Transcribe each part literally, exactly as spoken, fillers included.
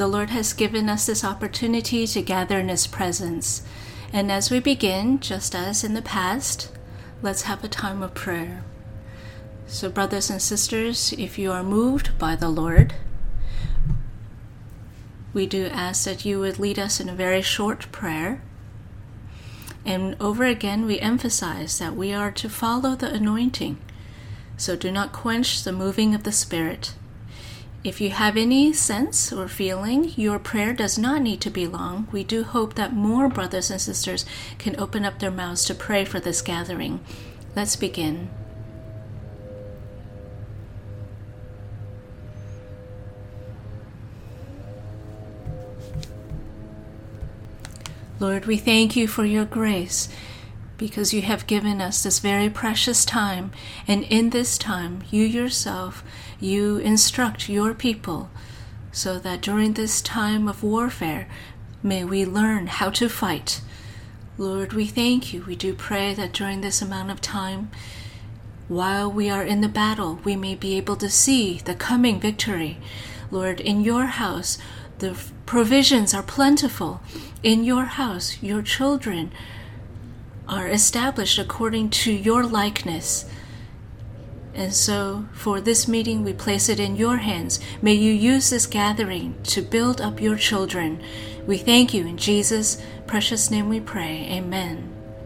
the Lord has given us this opportunity to gather in His presence. And as we begin, just as in the past, let's have a time of prayer. So brothers and sisters, if you are moved by the Lord, we do ask that you would lead us in a very short prayer. And over again, we emphasize that we are to follow the anointing. So do not quench the moving of the Spirit. If you have any sense or feeling, your prayer does not need to be long. We do hope that more brothers and sisters can open up their mouths to pray for this gathering. Let's begin. Lord, we thank you for your grace, because you have given us this very precious time, and in this time, you yourself, you instruct your people, so that during this time of warfare, may we learn how to fight. Lord, we thank you. We do pray that during this amount of time, while we are in the battle, we may be able to see the coming victory. Lord, in your house, the provisions are plentiful. In your house, your children are established according to your likeness. And so, for this meeting, we place it in your hands. May you use this gathering to build up your children. We thank you in Jesus' precious name we pray. Amen.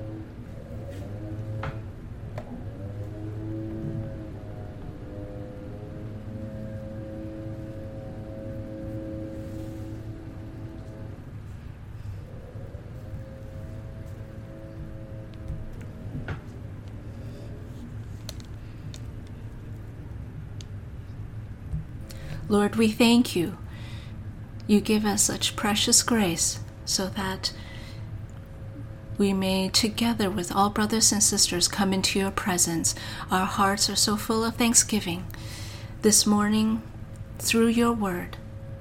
Lord, we thank you. You give us such precious grace so that we may together with all brothers and sisters come into your presence. Our hearts are so full of thanksgiving. This morning, through your word,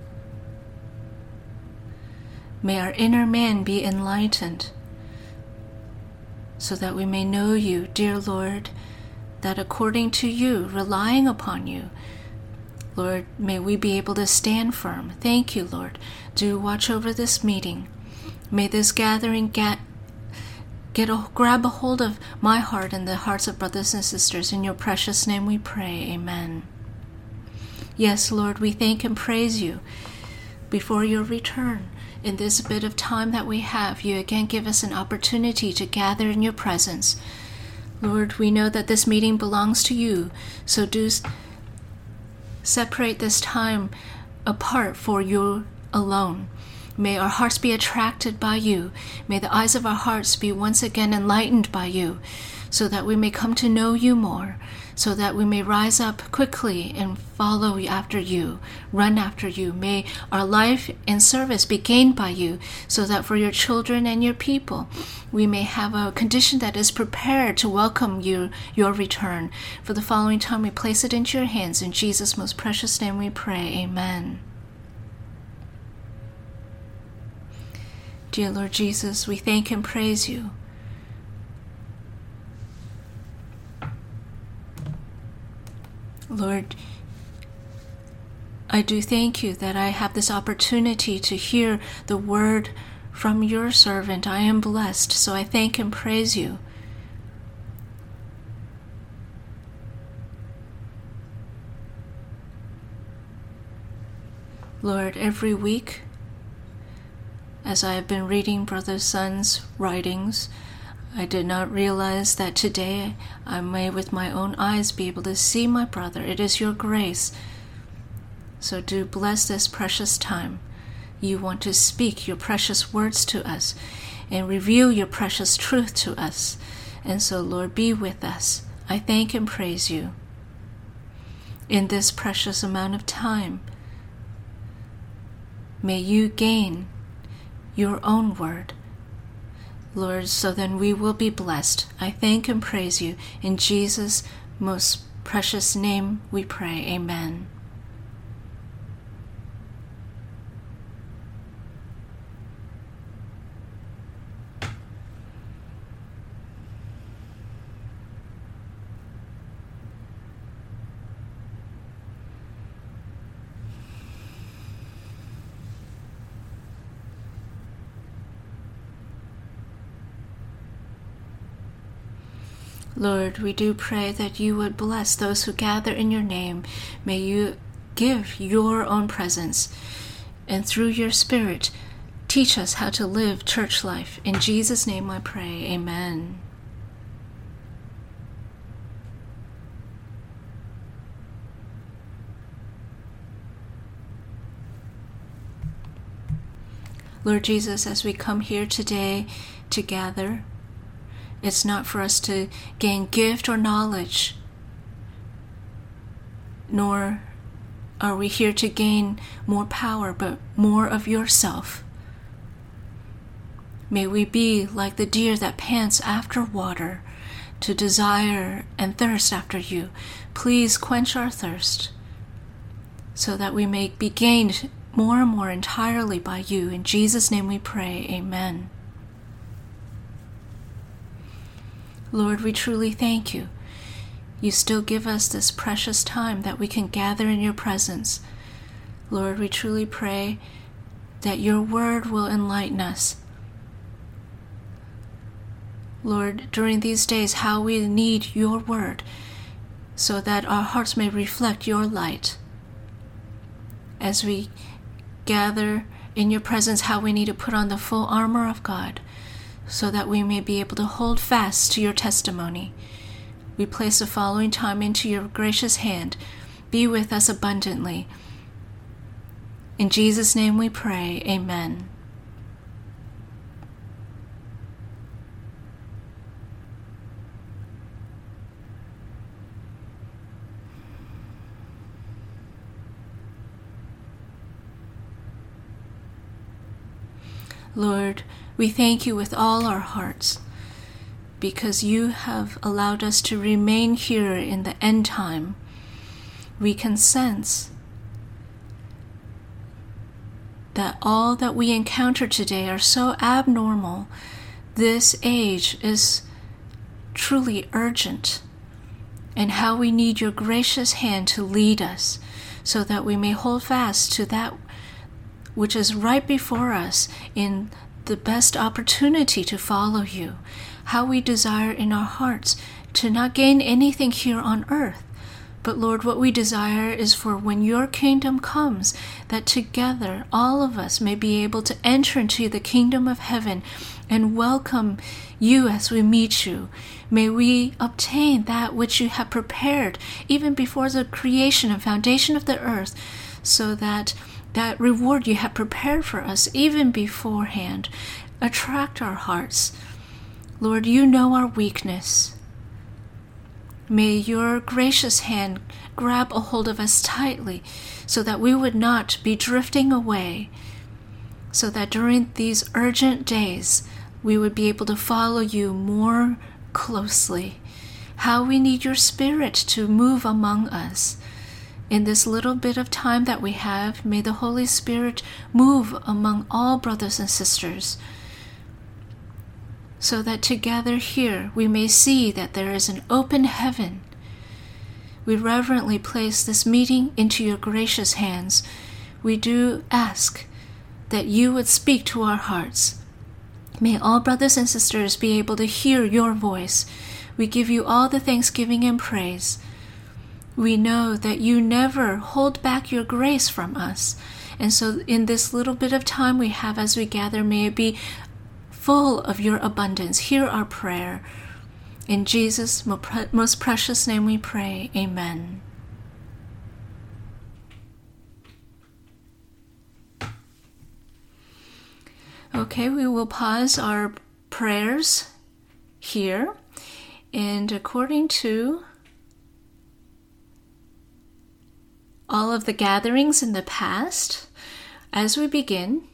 may our inner man be enlightened so that we may know you, dear Lord, that according to you, relying upon you, Lord, may we be able to stand firm. Thank you, Lord. Do watch over this meeting. May this gathering get, get a, grab a hold of my heart and the hearts of brothers and sisters. In your precious name we pray. Amen. Yes, Lord, we thank and praise you. Before your return, in this bit of time that we have, you again give us an opportunity to gather in your presence. Lord, we know that this meeting belongs to you, so do separate this time apart for you alone. May our hearts be attracted by you. May the eyes of our hearts be once again enlightened by you, so that we may come to know you more, so that we may rise up quickly and follow after you, run after you. May our life and service be gained by you, so that for your children and your people, we may have a condition that is prepared to welcome you, your return. For the following time, we place it into your hands. In Jesus' most precious name we pray. Amen. Dear Lord Jesus, we thank and praise you. Lord, I do thank you that I have this opportunity to hear the word from your servant. I am blessed, so I thank and praise you. Lord, every week, as I have been reading Brother Sun's writings, I did not realize that today I may with my own eyes be able to see my brother. It is your grace. So do bless this precious time. You want to speak your precious words to us and reveal your precious truth to us. And so, Lord, be with us. I thank and praise you. In this precious amount of time, may you gain your own word, Lord, so then we will be blessed. I thank and praise you. In Jesus' most precious name we pray. Amen. Lord, we do pray that you would bless those who gather in your name. May you give your own presence, and through your Spirit, teach us how to live church life. In Jesus' name I pray, amen. Lord Jesus, as we come here today to gather, it's not for us to gain gift or knowledge, nor are we here to gain more power, but more of yourself. May we be like the deer that pants after water, to desire and thirst after you. Please quench our thirst, so that we may be gained more and more entirely by you. In Jesus' name we pray, amen. Lord, we truly thank you. You still give us this precious time that we can gather in your presence. Lord, we truly pray that your word will enlighten us. Lord, during these days, how we need your word, so that our hearts may reflect your light. As we gather in your presence, how we need to put on the full armor of God, so that we may be able to hold fast to your testimony. We place the following time into your gracious hand. Be with us abundantly. In Jesus' name we pray, amen. Lord, we thank you with all our hearts, because you have allowed us to remain here in the end time. We can sense that all that we encounter today are so abnormal. This age is truly urgent, and how we need your gracious hand to lead us, so that we may hold fast to that which is right before us in the best opportunity to follow you. How we desire in our hearts to not gain anything here on earth, but Lord, what we desire is for when your kingdom comes, that together all of us may be able to enter into the kingdom of heaven and welcome you as we meet you. May we obtain that which you have prepared even before the creation and foundation of the earth, so that that reward you have prepared for us even beforehand attract our hearts. Lord, you know our weakness. May your gracious hand grab a hold of us tightly, so that we would not be drifting away, so that during these urgent days we would be able to follow you more closely. How we need your Spirit to move among us. In this little bit of time that we have, may the Holy Spirit move among all brothers and sisters, so that together here we may see that there is an open heaven. We reverently place this meeting into your gracious hands. We do ask that you would speak to our hearts. May all brothers and sisters be able to hear your voice. We give you all the thanksgiving and praise. We know that you never hold back your grace from us. And so in this little bit of time we have as we gather, may it be full of your abundance. Hear our prayer. In Jesus' most precious name we pray. Amen. Okay, we will pause our prayers here. And according to all of the gatherings in the past, as we begin,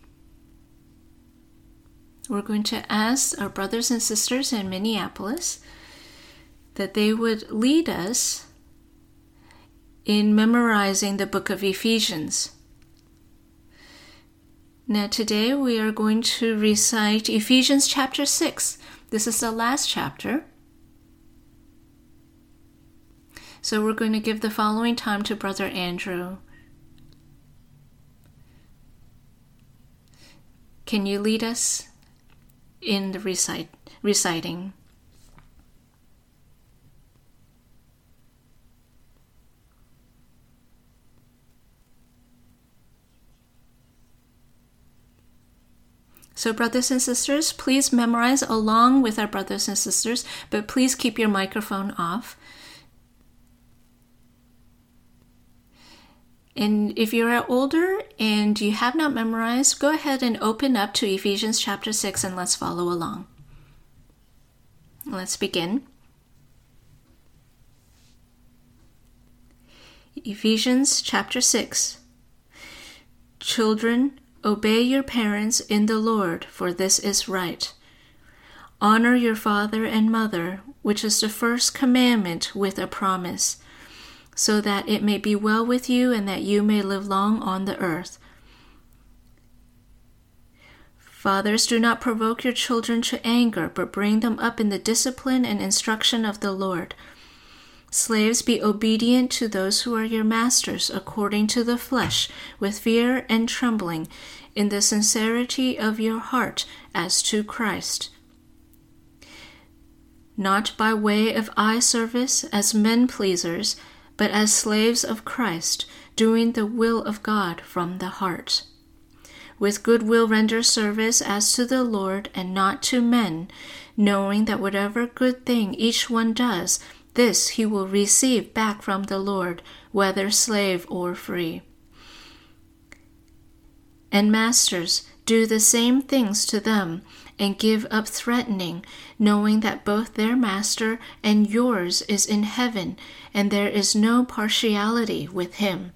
we're going to ask our brothers and sisters in Minneapolis that they would lead us in memorizing the book of Ephesians. Now today we are going to recite Ephesians chapter six. This is the last chapter. So we're going to give the following time to Brother Andrew. Can you lead us in the recite, reciting? So brothers and sisters, please memorize along with our brothers and sisters, but please keep your microphone off. And if you're older and you have not memorized, go ahead and open up to Ephesians chapter six and let's follow along. Let's begin. Ephesians chapter six. Children, obey your parents in the Lord, for this is right. Honor your father and mother, which is the first commandment with a promise, so that it may be well with you and that you may live long on the earth. Fathers, do not provoke your children to anger, but bring them up in the discipline and instruction of the Lord. Slaves, be obedient to those who are your masters, according to the flesh, with fear and trembling, in the sincerity of your heart, as to Christ. Not by way of eye service as men pleasers, but as slaves of Christ, doing the will of God from the heart. With good will render service as to the Lord and not to men, knowing that whatever good thing each one does, this he will receive back from the Lord, whether slave or free. And masters, do the same things to them, and give up threatening, knowing that both their master and yours is in heaven, and there is no partiality with him.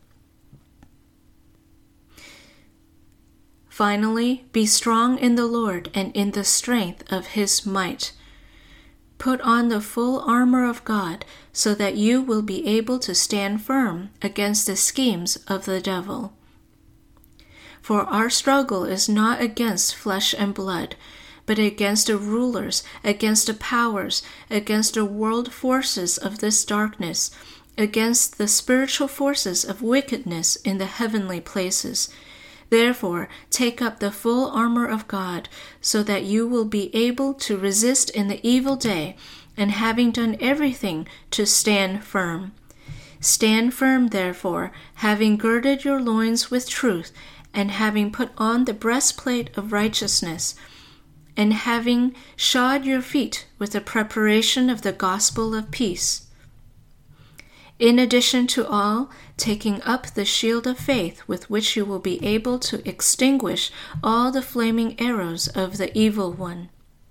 Finally, be strong in the Lord and in the strength of his might. Put on the full armor of God, so that you will be able to stand firm against the schemes of the devil. For our struggle is not against flesh and blood, but against the rulers, against the powers, against the world forces of this darkness, against the spiritual forces of wickedness in the heavenly places. Therefore, take up the full armor of God, so that you will be able to resist in the evil day, and having done everything, to stand firm. Stand firm, therefore, having girded your loins with truth, and having put on the breastplate of righteousness, and having shod your feet with the preparation of the gospel of peace. In addition to all, taking up the shield of faith with which you will be able to extinguish all the flaming arrows of the evil one.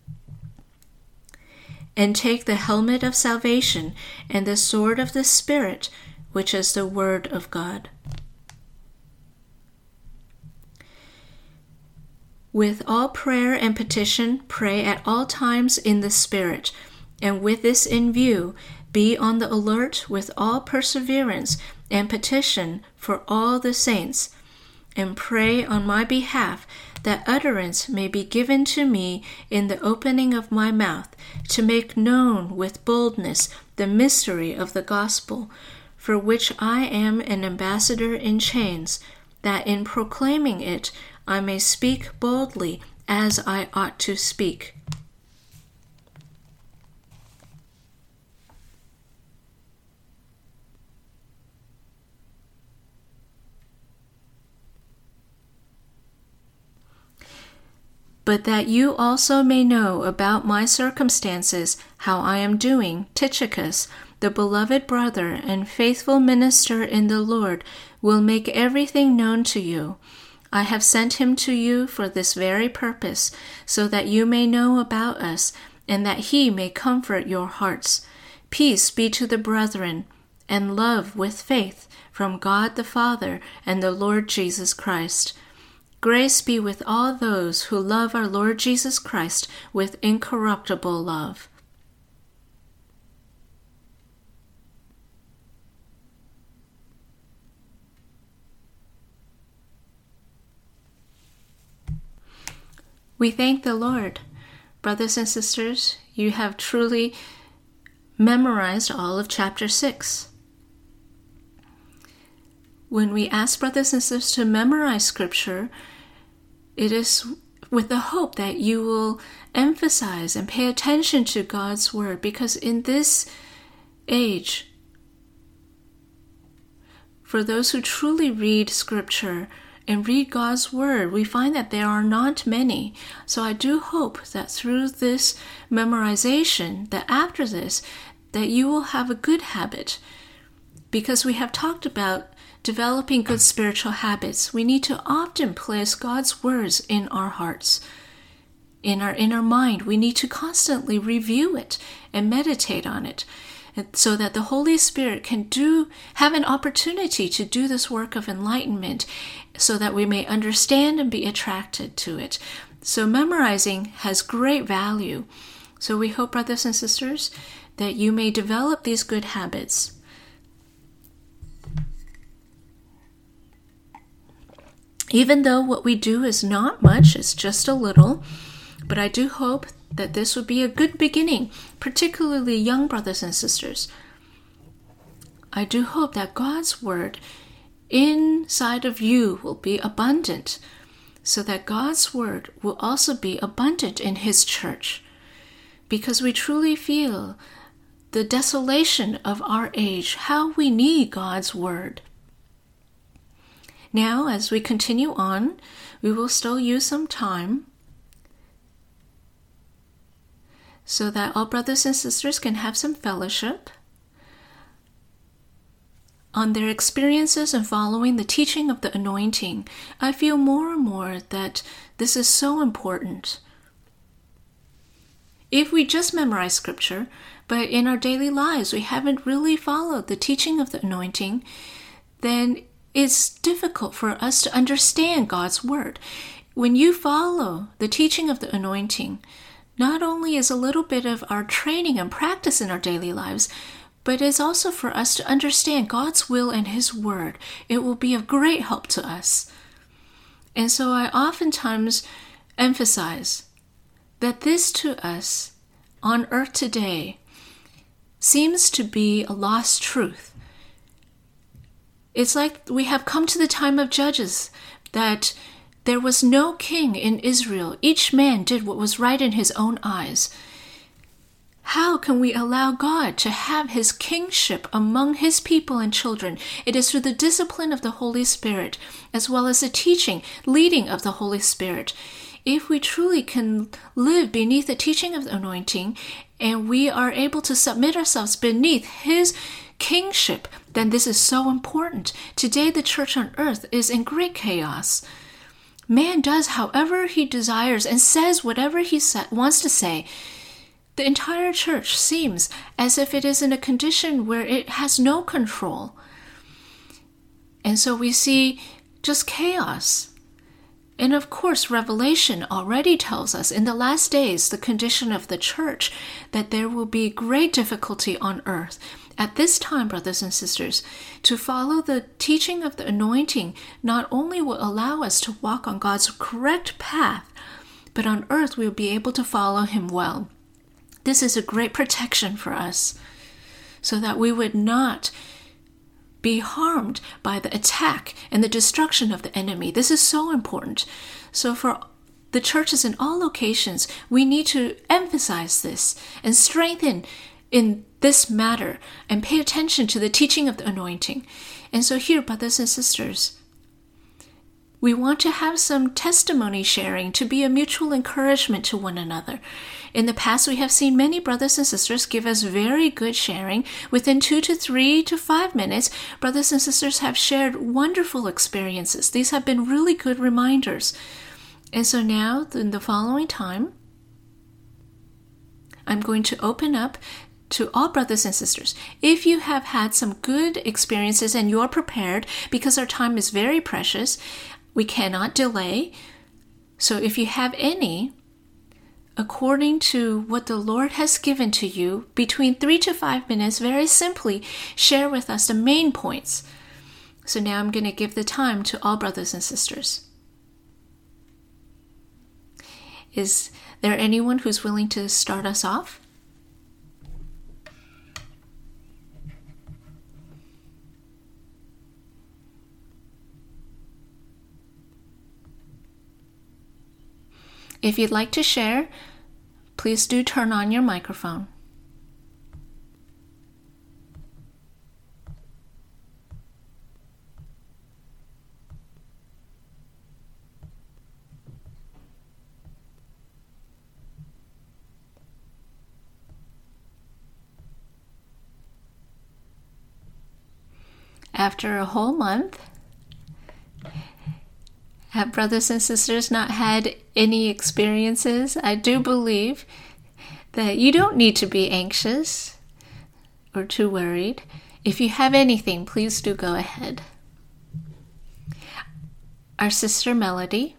And take the helmet of salvation and the sword of the Spirit, which is the word of God. With all prayer and petition, pray at all times in the Spirit, and with this in view, be on the alert with all perseverance and petition for all the saints, and pray on my behalf that utterance may be given to me in the opening of my mouth, to make known with boldness the mystery of the gospel, for which I am an ambassador in chains, that in proclaiming it I may speak boldly as I ought to speak. But that you also may know about my circumstances, how I am doing, Tychicus, the beloved brother and faithful minister in the Lord, will make everything known to you. I have sent him to you for this very purpose, so that you may know about us, and that he may comfort your hearts. Peace be to the brethren, and love with faith from God the Father and the Lord Jesus Christ. Grace be with all those who love our Lord Jesus Christ with incorruptible love. We thank the Lord. Brothers and sisters, you have truly memorized all of chapter six. When we ask brothers and sisters to memorize scripture, it is with the hope that you will emphasize and pay attention to God's word, because in this age, for those who truly read scripture and read God's Word, we find that there are not many. So I do hope that through this memorization, that after this, that you will have a good habit. Because we have talked about developing good spiritual habits, we need to often place God's words in our hearts, in our inner mind. We need to constantly review it and meditate on it, so that the Holy Spirit can do have an opportunity to do this work of enlightenment, so that we may understand and be attracted to it. So memorizing has great value. So we hope, brothers and sisters, that you may develop these good habits. Even though what we do is not much, it's just a little, but I do hope that this would be a good beginning, particularly young brothers and sisters. I do hope that God's Word inside of you will be abundant, so that God's Word will also be abundant in His church, because we truly feel the desolation of our age, how we need God's Word. Now, as we continue on, we will still use some time so that all brothers and sisters can have some fellowship on their experiences in following the teaching of the anointing. I feel more and more that this is so important. If we just memorize scripture, but in our daily lives we haven't really followed the teaching of the anointing, then it's difficult for us to understand God's Word. When you follow the teaching of the anointing, not only is a little bit of our training and practice in our daily lives, but it's also for us to understand God's will and His Word. It will be of great help to us. And so I oftentimes emphasize that this to us on earth today seems to be a lost truth. It's like we have come to the time of Judges, that there was no king in Israel. Each man did what was right in his own eyes. How can we allow God to have His kingship among His people and children? It is through the discipline of the Holy Spirit, as well as the teaching, leading of the Holy Spirit. If we truly can live beneath the teaching of the anointing, and we are able to submit ourselves beneath His kingship, then this is so important. Today, the church on earth is in great chaos. Man does however he desires and says whatever he sa- wants to say. The entire church seems as if it is in a condition where it has no control. And so we see just chaos. And of course, Revelation already tells us in the last days, the condition of the church, that there will be great difficulty on earth. At this time, brothers and sisters, to follow the teaching of the anointing not only will allow us to walk on God's correct path, but on earth we will be able to follow Him well. This is a great protection for us, so that we would not be harmed by the attack and the destruction of the enemy. This is so important. So for the churches in all locations, we need to emphasize this and strengthen in this matter and pay attention to the teaching of the anointing. And so here, brothers and sisters, we want to have some testimony sharing to be a mutual encouragement to one another. In the past, we have seen many brothers and sisters give us very good sharing. Within two to three to five minutes, brothers and sisters have shared wonderful experiences. These have been really good reminders. And so now, in the following time, I'm going to open up to all brothers and sisters. If you have had some good experiences and you're prepared, because our time is very precious, we cannot delay. So if you have any, according to what the Lord has given to you, between three to five minutes, very simply share with us the main points. So now I'm going to give the time to all brothers and sisters. Is there anyone who's willing to start us off? If you'd like to share, please do turn on your microphone. After a whole month, have brothers and sisters not had any experiences? I do believe that you don't need to be anxious or too worried. If you have anything, please do go ahead. Our sister Melody.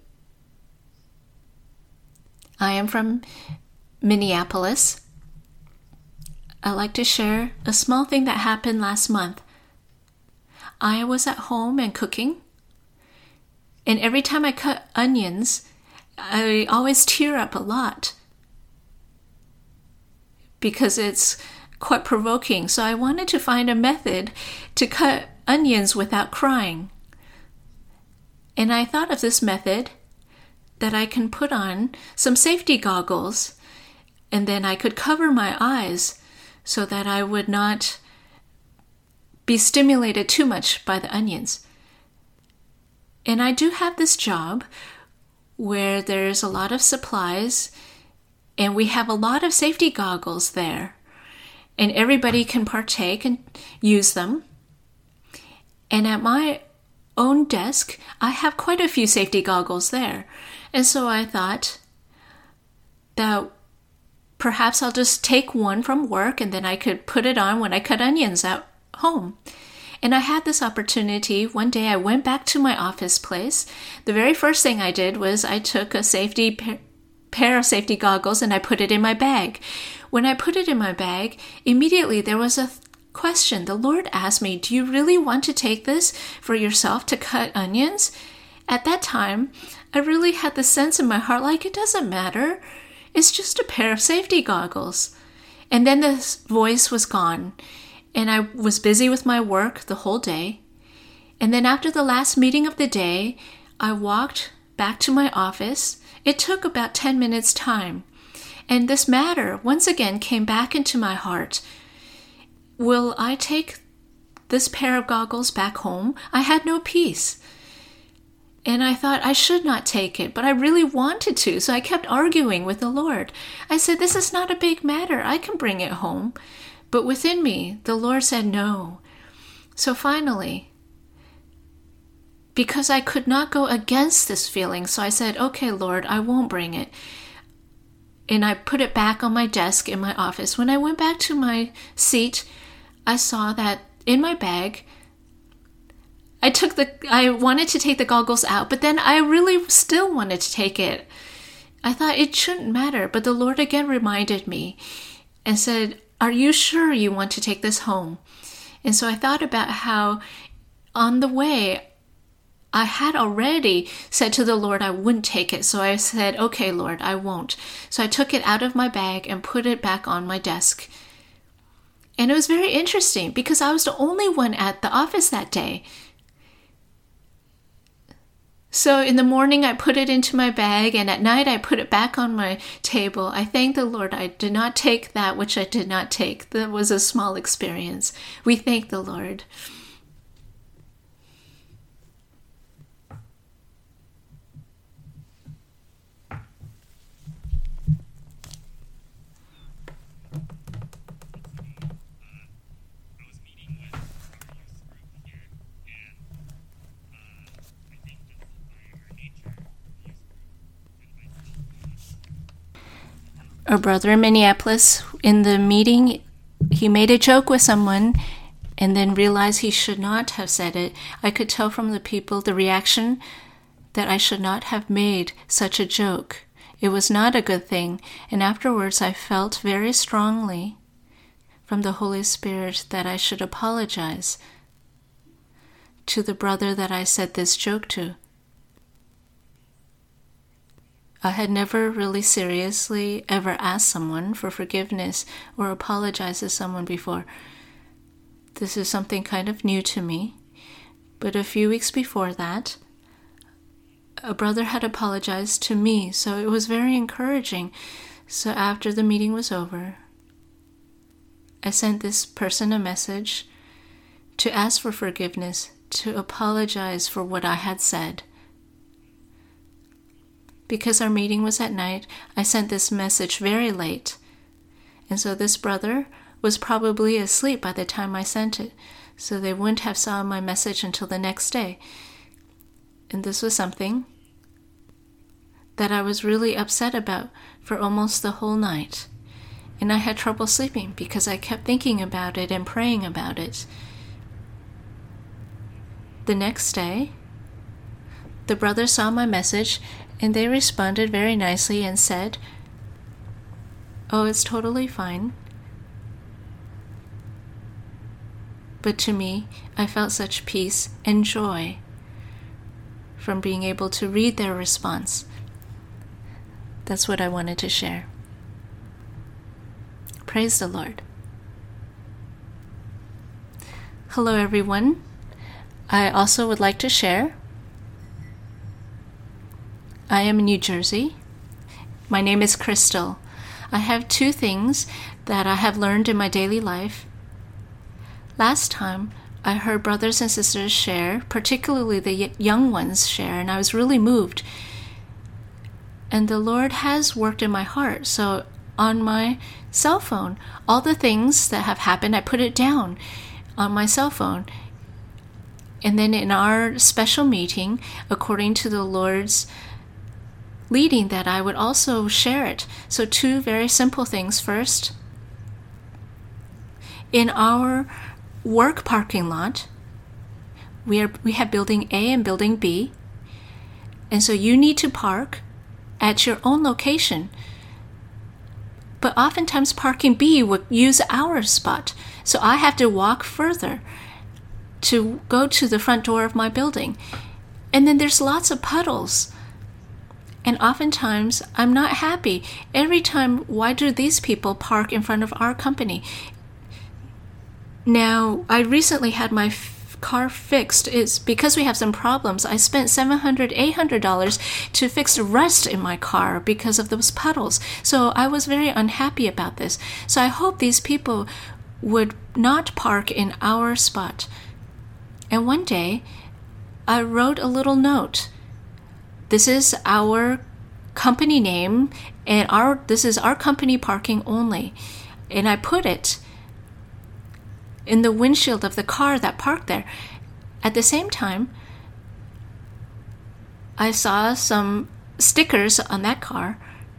I am from Minneapolis. I'd like to share a small thing that happened last month. I was at home and cooking, and every time I cut onions, I always tear up a lot because it's quite provoking. So I wanted to find a method to cut onions without crying. And I thought of this method that I can put on some safety goggles, and then I could cover my eyes so that I would not be stimulated too much by the onions. And I do have this job where there's a lot of supplies, and we have a lot of safety goggles there, and everybody can partake and use them. And at my own desk, I have quite a few safety goggles there. And so I thought that perhaps I'll just take one from work, and then I could put it on when I cut onions at home. And I had this opportunity. One day I went back to my office place. The very first thing I did was I took a safety pa- pair of safety goggles and I put it in my bag. When I put it in my bag, immediately there was a th- question. The Lord asked me, do you really want to take this for yourself to cut onions? At that time, I really had the sense in my heart, like, it doesn't matter. It's just a pair of safety goggles. And then the voice was gone. And I was busy with my work the whole day. And then after the last meeting of the day, I walked back to my office. It took about ten minutes time. And this matter once again came back into my heart. Will I take this pair of goggles back home? I had no peace. And I thought I should not take it, but I really wanted to. So I kept arguing with the Lord. I said, this is not a big matter. I can bring it home. But within me, the Lord said no. So finally, because I could not go against this feeling, so I said, okay, Lord, I won't bring it. And I put it back on my desk in my office. When I went back to my seat, I saw that in my bag, I took the, I wanted to take the goggles out, but then I really still wanted to take it. I thought it shouldn't matter, but the Lord again reminded me and said, are you sure you want to take this home? And so I thought about how on the way, I had already said to the Lord I wouldn't take it. So I said, okay, Lord, I won't. So I took it out of my bag and put it back on my desk. And it was very interesting because I was the only one at the office that day. So in the morning, I put it into my bag, and at night, I put it back on my table. I thank the Lord I did not take that which I did not take. That was a small experience. We thank the Lord. Our brother in Minneapolis, in the meeting, he made a joke with someone and then realized he should not have said it. I could tell from the people the reaction that I should not have made such a joke. It was not a good thing. And afterwards, I felt very strongly from the Holy Spirit that I should apologize to the brother that I said this joke to. I had never really seriously ever asked someone for forgiveness or apologized to someone before. This is something kind of new to me. But a few weeks before that, a brother had apologized to me, so it was very encouraging. So after the meeting was over, I sent this person a message to ask for forgiveness, to apologize for what I had said. Because our meeting was at night, I sent this message very late. And so this brother was probably asleep by the time I sent it. so they wouldn't have saw my message until the next day. And this was something that I was really upset about for almost the whole night. And I had trouble sleeping because I kept thinking about it and praying about it. The next day, the brothers saw my message and they responded very nicely and said, "Oh, it's totally fine." But to me, I felt such peace and joy from being able to read their response. That's what I wanted to share. Praise the Lord. Hello, everyone. I also would like to share. I am in New Jersey. My name is Crystal. I have two things that I have learned in my daily life. Last time, I heard brothers and sisters share, particularly the young ones share, and I was really moved. And the Lord has worked in my heart. So on my cell phone, all the things that have happened, I put it down on my cell phone. And then in our special meeting, according to the Lord's leading, that I would also share it. So two very simple things. First, in our work parking lot, we are we have building A and building B. And so you need to park at your own location. But oftentimes parking B would use our spot. So I have to walk further to go to the front door of my building. And then there's lots of puddles. And oftentimes I'm not happy. Every time, why do these people park in front of our company? Now, I recently had my f- car fixed. It's because we have some problems. I spent seven hundred dollars, eight hundred dollars to fix the rust in my car because of those puddles. So I was very unhappy about this. So I hope these people would not park in our spot. And one day, I wrote a little note. This is our company name, and our this is our company parking only. And I put it in the windshield of the car that parked there. At the same time, I saw some stickers on that car.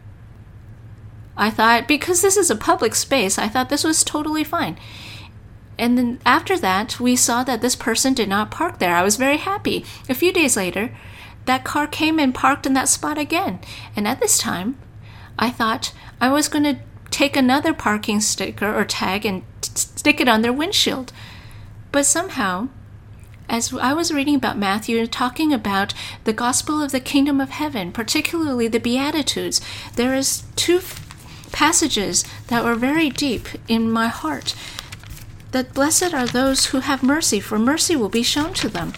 I thought, because this is a public space, I thought this was totally fine. And then after that, we saw that this person did not park there. I was very happy. A few days later, that car came and parked in that spot again. And at this time, I thought I was going to take another parking sticker or tag and t- stick it on their windshield. But somehow, as I was reading about Matthew, talking about the gospel of the kingdom of heaven, particularly the Beatitudes, there is two passages that were very deep in my heart. That blessed are those who have mercy, for mercy will be shown to them.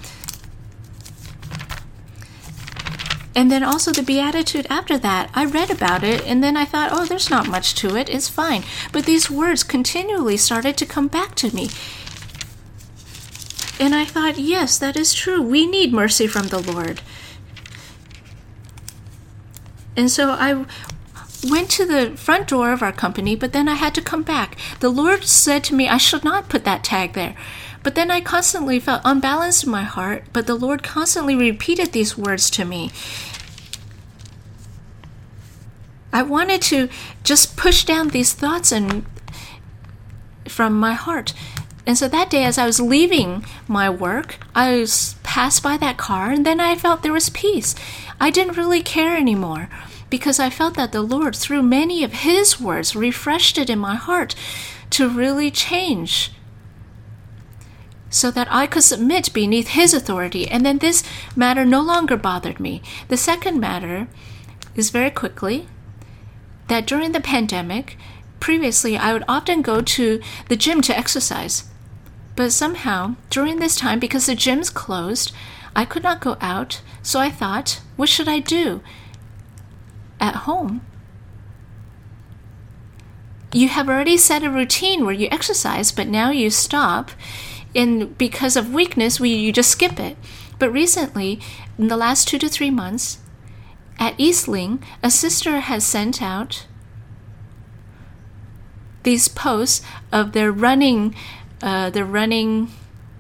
And then also the Beatitude after that, I read about it, and then I thought, oh, there's not much to it, it's fine. But these words continually started to come back to me. And I thought, yes, that is true. We need mercy from the Lord. And so I went to the front door of our company, but then I had to come back. The Lord said to me, I should not put that tag there. But then I constantly felt unbalanced in my heart, but the Lord constantly repeated these words to me. I wanted to just push down these thoughts and from my heart. And so that day, as I was leaving my work, I was passed by that car, and then I felt there was peace. I didn't really care anymore, because I felt that the Lord, through many of His words, refreshed it in my heart to really change, so that I could submit beneath His authority. And then this matter no longer bothered me. The second matter is very quickly that during the pandemic, previously I would often go to the gym to exercise. But somehow, during this time, because the gym's closed, I could not go out. So I thought, what should I do at home? You have already set a routine where you exercise, but now you stop. And because of weakness, we, you just skip it. But recently, in the last two to three months, at Eastling, a sister has sent out these posts of their running, uh, their running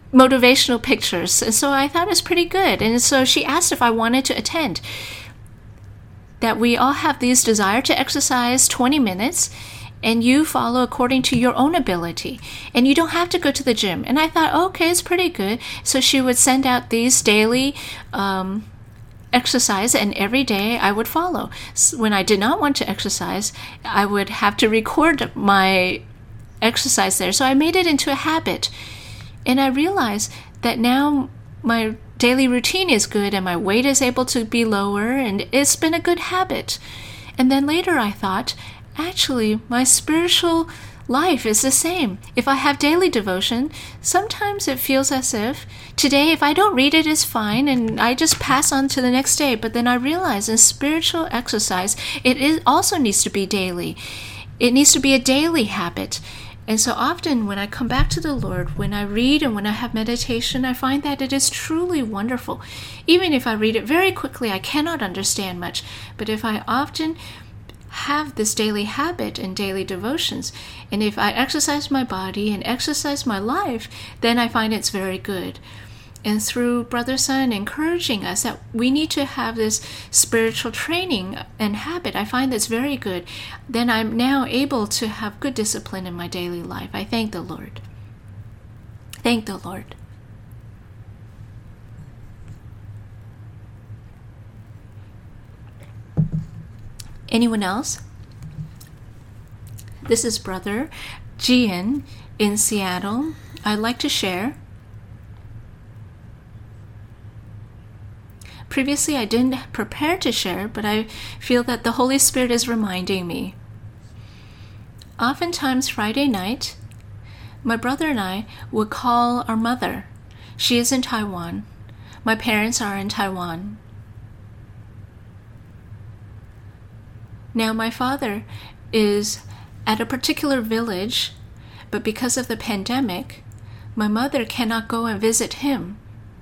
motivational pictures. And so I thought it was pretty good. And so she asked if I wanted to attend. That we all have these desire to exercise twenty minutes, and you follow according to your own ability. And you don't have to go to the gym. And I thought, okay, it's pretty good. So she would send out these daily um, exercise, and every day I would follow. So when I did not want to exercise, I would have to record my exercise there. So I made it into a habit. And I realized that now my daily routine is good and my weight is able to be lower, and it's been a good habit. And then later I thought, actually, my spiritual life is the same. If I have daily devotion, sometimes it feels as if today, if I don't read it, it's fine, and I just pass on to the next day. But then I realize in spiritual exercise, it is also needs to be daily. It needs to be a daily habit. And so often when I come back to the Lord, when I read and when I have meditation, I find that it is truly wonderful. Even if I read it very quickly, I cannot understand much. But if I often have this daily habit and daily devotions, and if I exercise my body and exercise my life, then I find it's very good. And through Brother Sun encouraging us that we need to have this spiritual training and habit, I find that's very good. Then I'm now able to have good discipline in my daily life. I thank the Lord. Thank the Lord. Anyone else? This is Brother Jian in Seattle. I'd like to share. Previously, I didn't prepare to share, but I feel that the Holy Spirit is reminding me. Oftentimes, Friday night, my brother and I would call our mother. She is in Taiwan. My parents are in Taiwan. Now, my father is at a particular village, but because of the pandemic, my mother cannot go and visit him.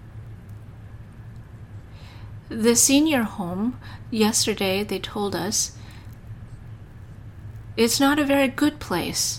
The senior home, yesterday they told us, it's not a very good place.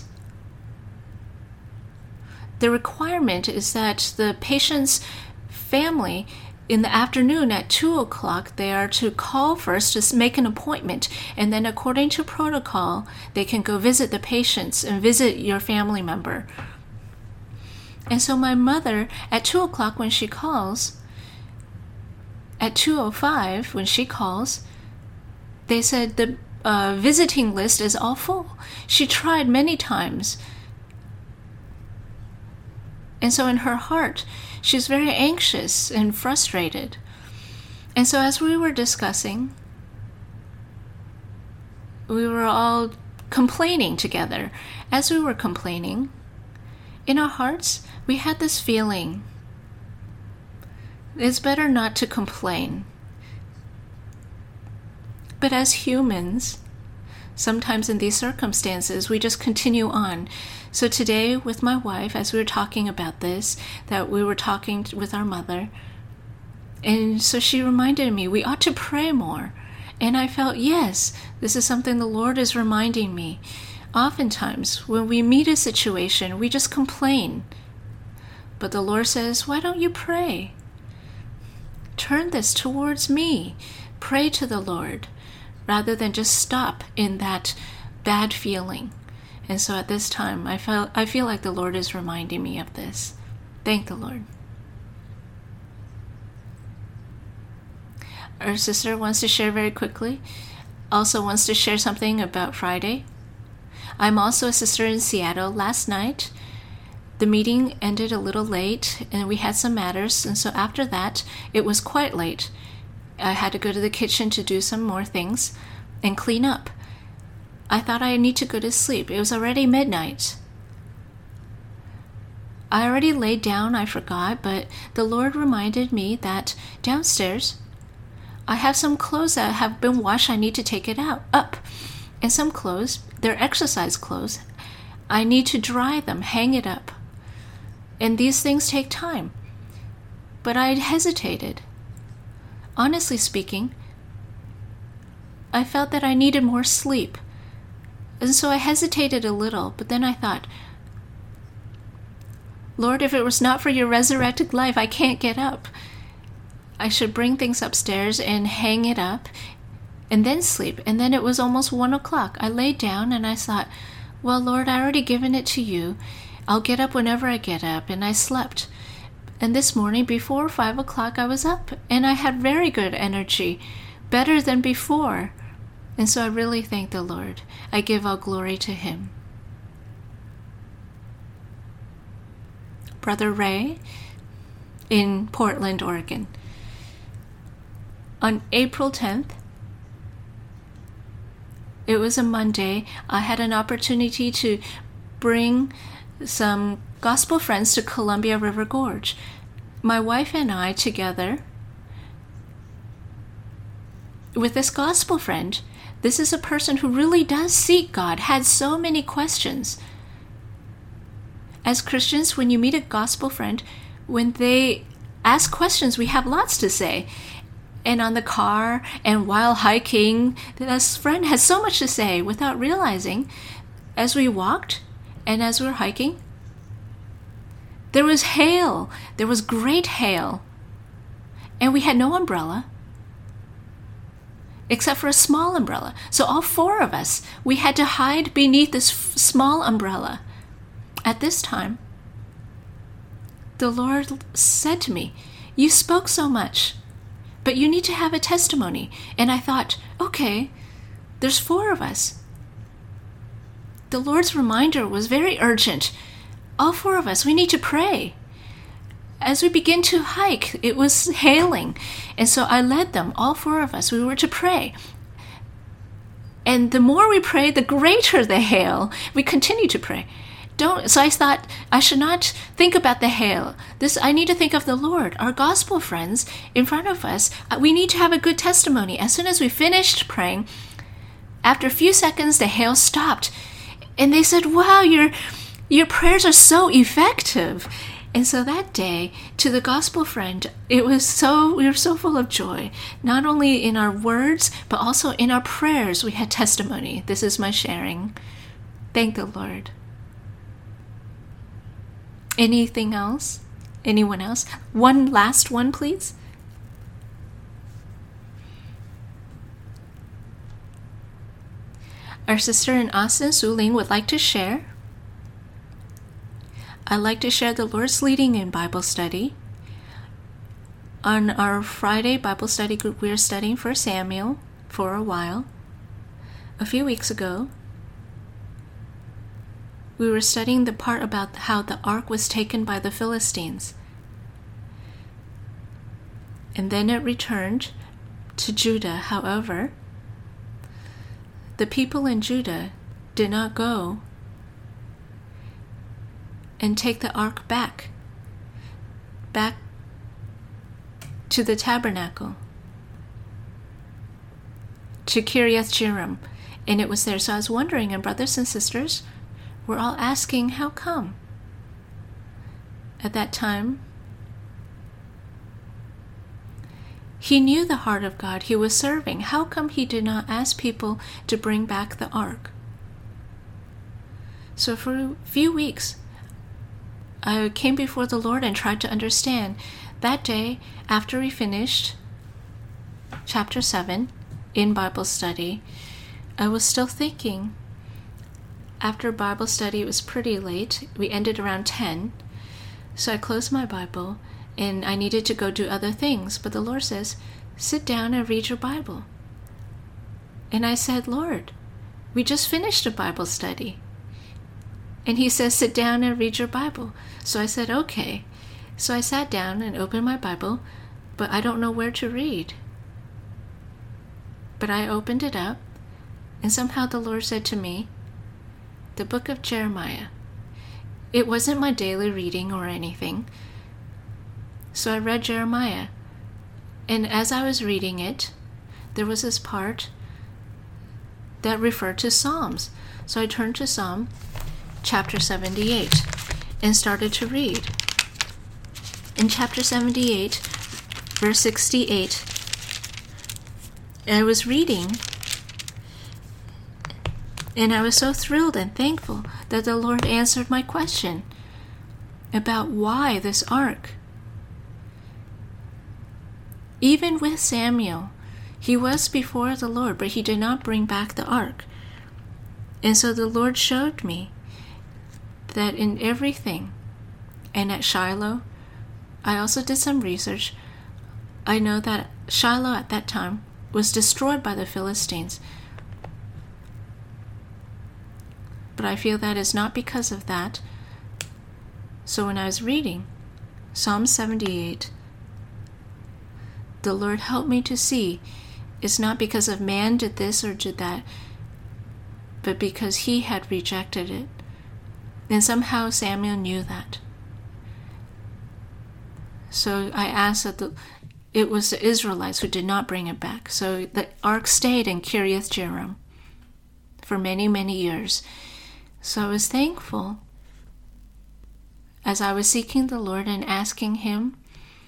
The requirement is that the patient's family, in the afternoon at two o'clock, they are to call first to make an appointment, and then according to protocol, they can go visit the patients and visit your family member. And so my mother, at two o'clock when she calls, at two oh five, when she calls, they said the uh, visiting list is all full. She tried many times. And so in her heart, she's very anxious and frustrated. And so as we were discussing, we were all complaining together. As we were complaining, in our hearts, we had this feeling, it's better not to complain. But as humans, sometimes in these circumstances, we just continue on. So today with my wife, as we were talking about this, that we were talking with our mother, and so she reminded me, we ought to pray more. And I felt, yes, this is something the Lord is reminding me. Oftentimes, when we meet a situation, we just complain. But the Lord says, why don't you pray? Turn this towards me. Pray to the Lord, rather than just stop in that bad feeling. And so at this time, I felt I feel like the Lord is reminding me of this. Thank the Lord. Our sister wants to share very quickly. Also wants to share something about Friday. I'm also a sister in Seattle. Last night, the meeting ended a little late, and we had some matters, and so after that, it was quite late. I had to go to the kitchen to do some more things and clean up. I thought I need to go to sleep. It was already midnight. I already laid down, I forgot, but the Lord reminded me that downstairs, I have some clothes that have been washed. I need to take it out, up. And some clothes, they're exercise clothes. I need to dry them, hang it up. And these things take time. But I hesitated. Honestly speaking, I felt that I needed more sleep. And so I hesitated a little, but then I thought, Lord, if it was not for your resurrected life, I can't get up. I should bring things upstairs and hang it up and then sleep. And then it was almost one o'clock. I laid down and I thought, well, Lord, I already given it to you. I'll get up whenever I get up. And I slept. And this morning, before five o'clock, I was up and I had very good energy, better than before. And so I really thank the Lord. I give all glory to him. Brother Ray in Portland, Oregon. On April tenth, it was a Monday, I had an opportunity to bring some gospel friends to Columbia River Gorge. My wife and I together with this gospel friend. This is a person who really does seek God, had so many questions. As Christians, when you meet a gospel friend, when they ask questions, we have lots to say. And on the car and while hiking, this friend has so much to say without realizing. As we walked and as we were hiking, there was hail. There was great hail. And we had no umbrella, except for a small umbrella. So all four of us, we had to hide beneath this f- small umbrella. At this time, the Lord said to me, you spoke so much, but you need to have a testimony. And I thought, okay, there's four of us. The Lord's reminder was very urgent. All four of us, we need to pray. As we begin to hike, it was hailing. And so I led them, all four of us, we were to pray. And the more we prayed, the greater the hail. We continued to pray. Don't, so I thought I should not think about the hail. This, I need to think of the Lord, our gospel friends in front of us. We need to have a good testimony. As soon as we finished praying, after a few seconds, the hail stopped. And they said, wow, your, your prayers are so effective. And so that day, to the gospel friend, it was so, we were so full of joy. Not only in our words, but also in our prayers, we had testimony. This is my sharing. Thank the Lord. Anything else? Anyone else? One last one, please. Our sister in Austin, Su Ling, would like to share. I'd like to share the Lord's leading in Bible study. On our Friday Bible study group, we are studying First Samuel for a while. A few weeks ago, we were studying the part about how the ark was taken by the Philistines. And then it returned to Judah. However, the people in Judah did not go and take the ark back, back to the tabernacle, to Kiriath Jearim, and it was there. So I was wondering, and brothers and sisters, we're all asking, how come? At that time, he knew the heart of God he was serving. How come he did not ask people to bring back the ark? So for a few weeks, I came before the Lord and tried to understand. That day, after we finished chapter seven in Bible study, I was still thinking. After Bible study, it was pretty late. We ended around ten. So I closed my Bible, and I needed to go do other things. But the Lord says, sit down and read your Bible. And I said, Lord, we just finished a Bible study. And he says, sit down and read your Bible. So I said, okay. So I sat down and opened my Bible, but I don't know where to read. But I opened it up, and somehow the Lord said to me, the book of Jeremiah. It wasn't my daily reading or anything. So I read Jeremiah. And as I was reading it, there was this part that referred to Psalms. So I turned to Psalm chapter seventy-eight and started to read. In chapter seventy-eight, verse sixty-eight, I was reading, and I was so thrilled and thankful that the Lord answered my question. about why this ark. Even with Samuel, he was before the Lord, but he did not bring back the ark. And so the Lord showed me that in everything, and at Shiloh, I also did some research. I know that Shiloh at that time was destroyed by the Philistines. But I feel that is not because of that. So when I was reading Psalm seventy-eight, the Lord helped me to see it's not because of man did this or did that, but because he had rejected it. And somehow Samuel knew that. So I asked that the, it was the Israelites who did not bring it back. So the ark stayed in Kiriath Jearim for many, many years. So I was thankful as I was seeking the Lord and asking him.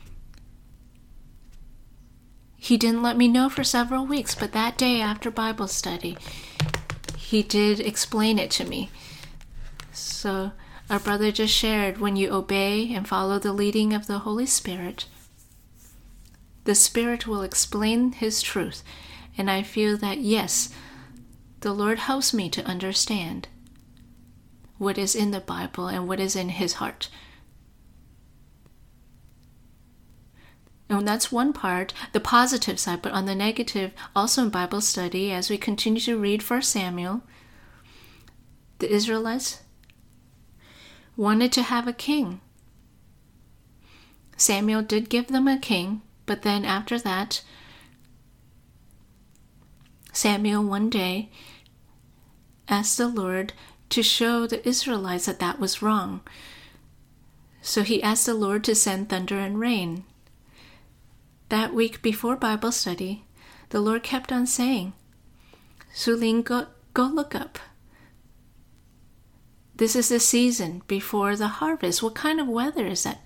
He didn't let me know for several weeks, but that day after Bible study, he did explain it to me. So our brother just shared, when you obey and follow the leading of the Holy Spirit, the Spirit will explain his truth. And I feel that, yes, the Lord helps me to understand what is in the Bible and what is in his heart. And that's one part, the positive side, but on the negative, also in Bible study, as we continue to read First Samuel, the Israelites wanted to have a king. Samuel did give them a king, but then after that, Samuel one day asked the Lord to show the Israelites that that was wrong. So he asked the Lord to send thunder and rain. That week before Bible study, the Lord kept on saying, Sulin, go, go look up. This is the season before the harvest. What kind of weather is that?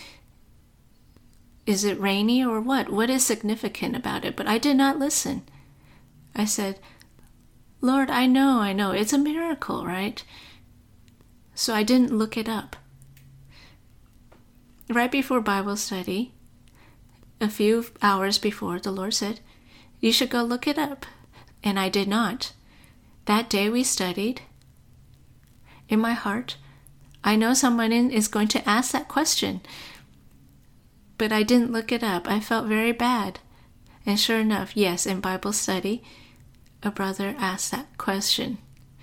Is it rainy or what? What is significant about it? But I did not listen. I said, Lord, I know, I know. It's a miracle, right? So I didn't look it up. Right before Bible study, a few hours before, the Lord said, you should go look it up. And I did not. That day we studied. In my heart, I know someone is going to ask that question. But I didn't look it up. I felt very bad. And sure enough, yes, in Bible study, a brother asked that question.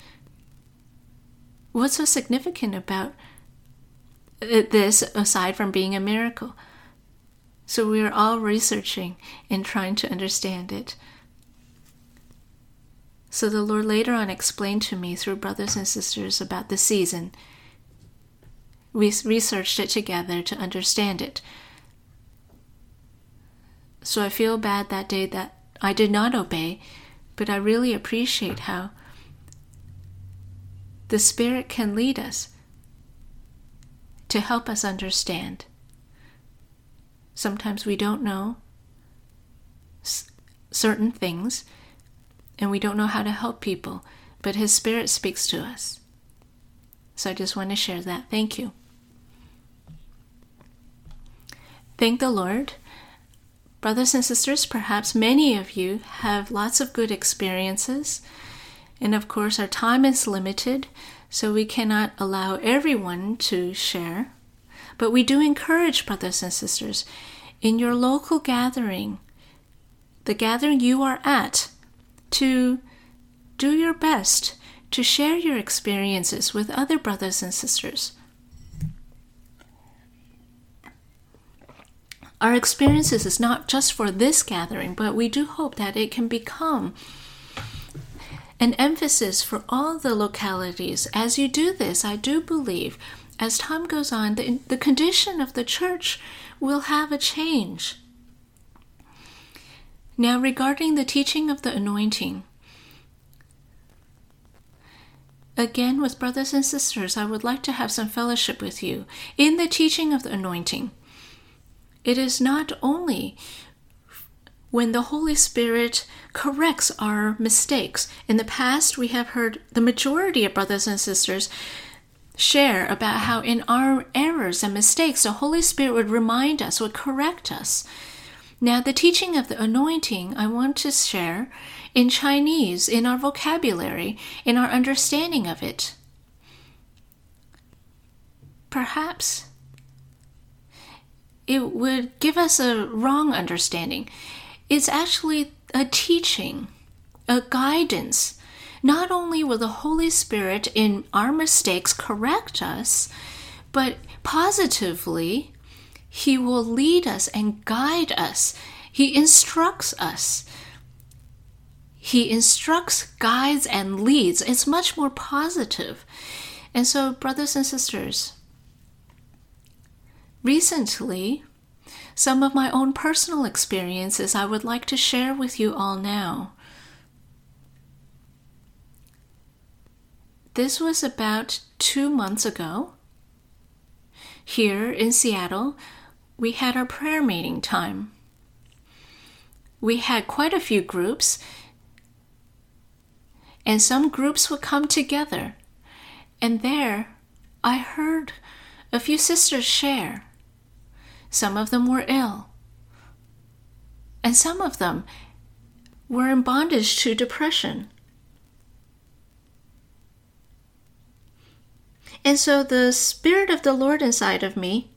What's so significant about this, aside from being a miracle? So we were all researching and trying to understand it. So the Lord later on explained to me through brothers and sisters about the season. We researched it together to understand it. So I feel bad that day that I did not obey, but I really appreciate how the Spirit can lead us to help us understand. Sometimes we don't know s- certain things, and we don't know how to help people, but his Spirit speaks to us. So I just want to share that. Thank you. Thank the Lord. Brothers and sisters, perhaps many of you have lots of good experiences, and of course our time is limited, so we cannot allow everyone to share. But we do encourage brothers and sisters, in your local gathering, the gathering you are at, to do your best to share your experiences with other brothers and sisters. Our experiences is not just for this gathering, but we do hope that it can become an emphasis for all the localities. As you do this, I do believe, as time goes on, the, the condition of the church will have a change. Now, regarding the teaching of the anointing, again, with brothers and sisters, I would like to have some fellowship with you in the teaching of the anointing. It is not only when the Holy Spirit corrects our mistakes. In the past, we have heard the majority of brothers and sisters share about how in our errors and mistakes, the Holy Spirit would remind us, would correct us. Now, the teaching of the anointing, I want to share in Chinese, in our vocabulary, in our understanding of it. Perhaps it would give us a wrong understanding. It's actually a teaching, a guidance. Not only will the Holy Spirit in our mistakes correct us, but positively, He will lead us and guide us. He instructs us. He instructs, guides, and leads. It's much more positive. And so, brothers and sisters, recently, some of my own personal experiences I would like to share with you all now. This was about two months ago. Here in Seattle, we had our prayer meeting time. We had quite a few groups, and some groups would come together. And there, I heard a few sisters share. Some of them were ill, and some of them were in bondage to depression. And so the Spirit of the Lord inside of me,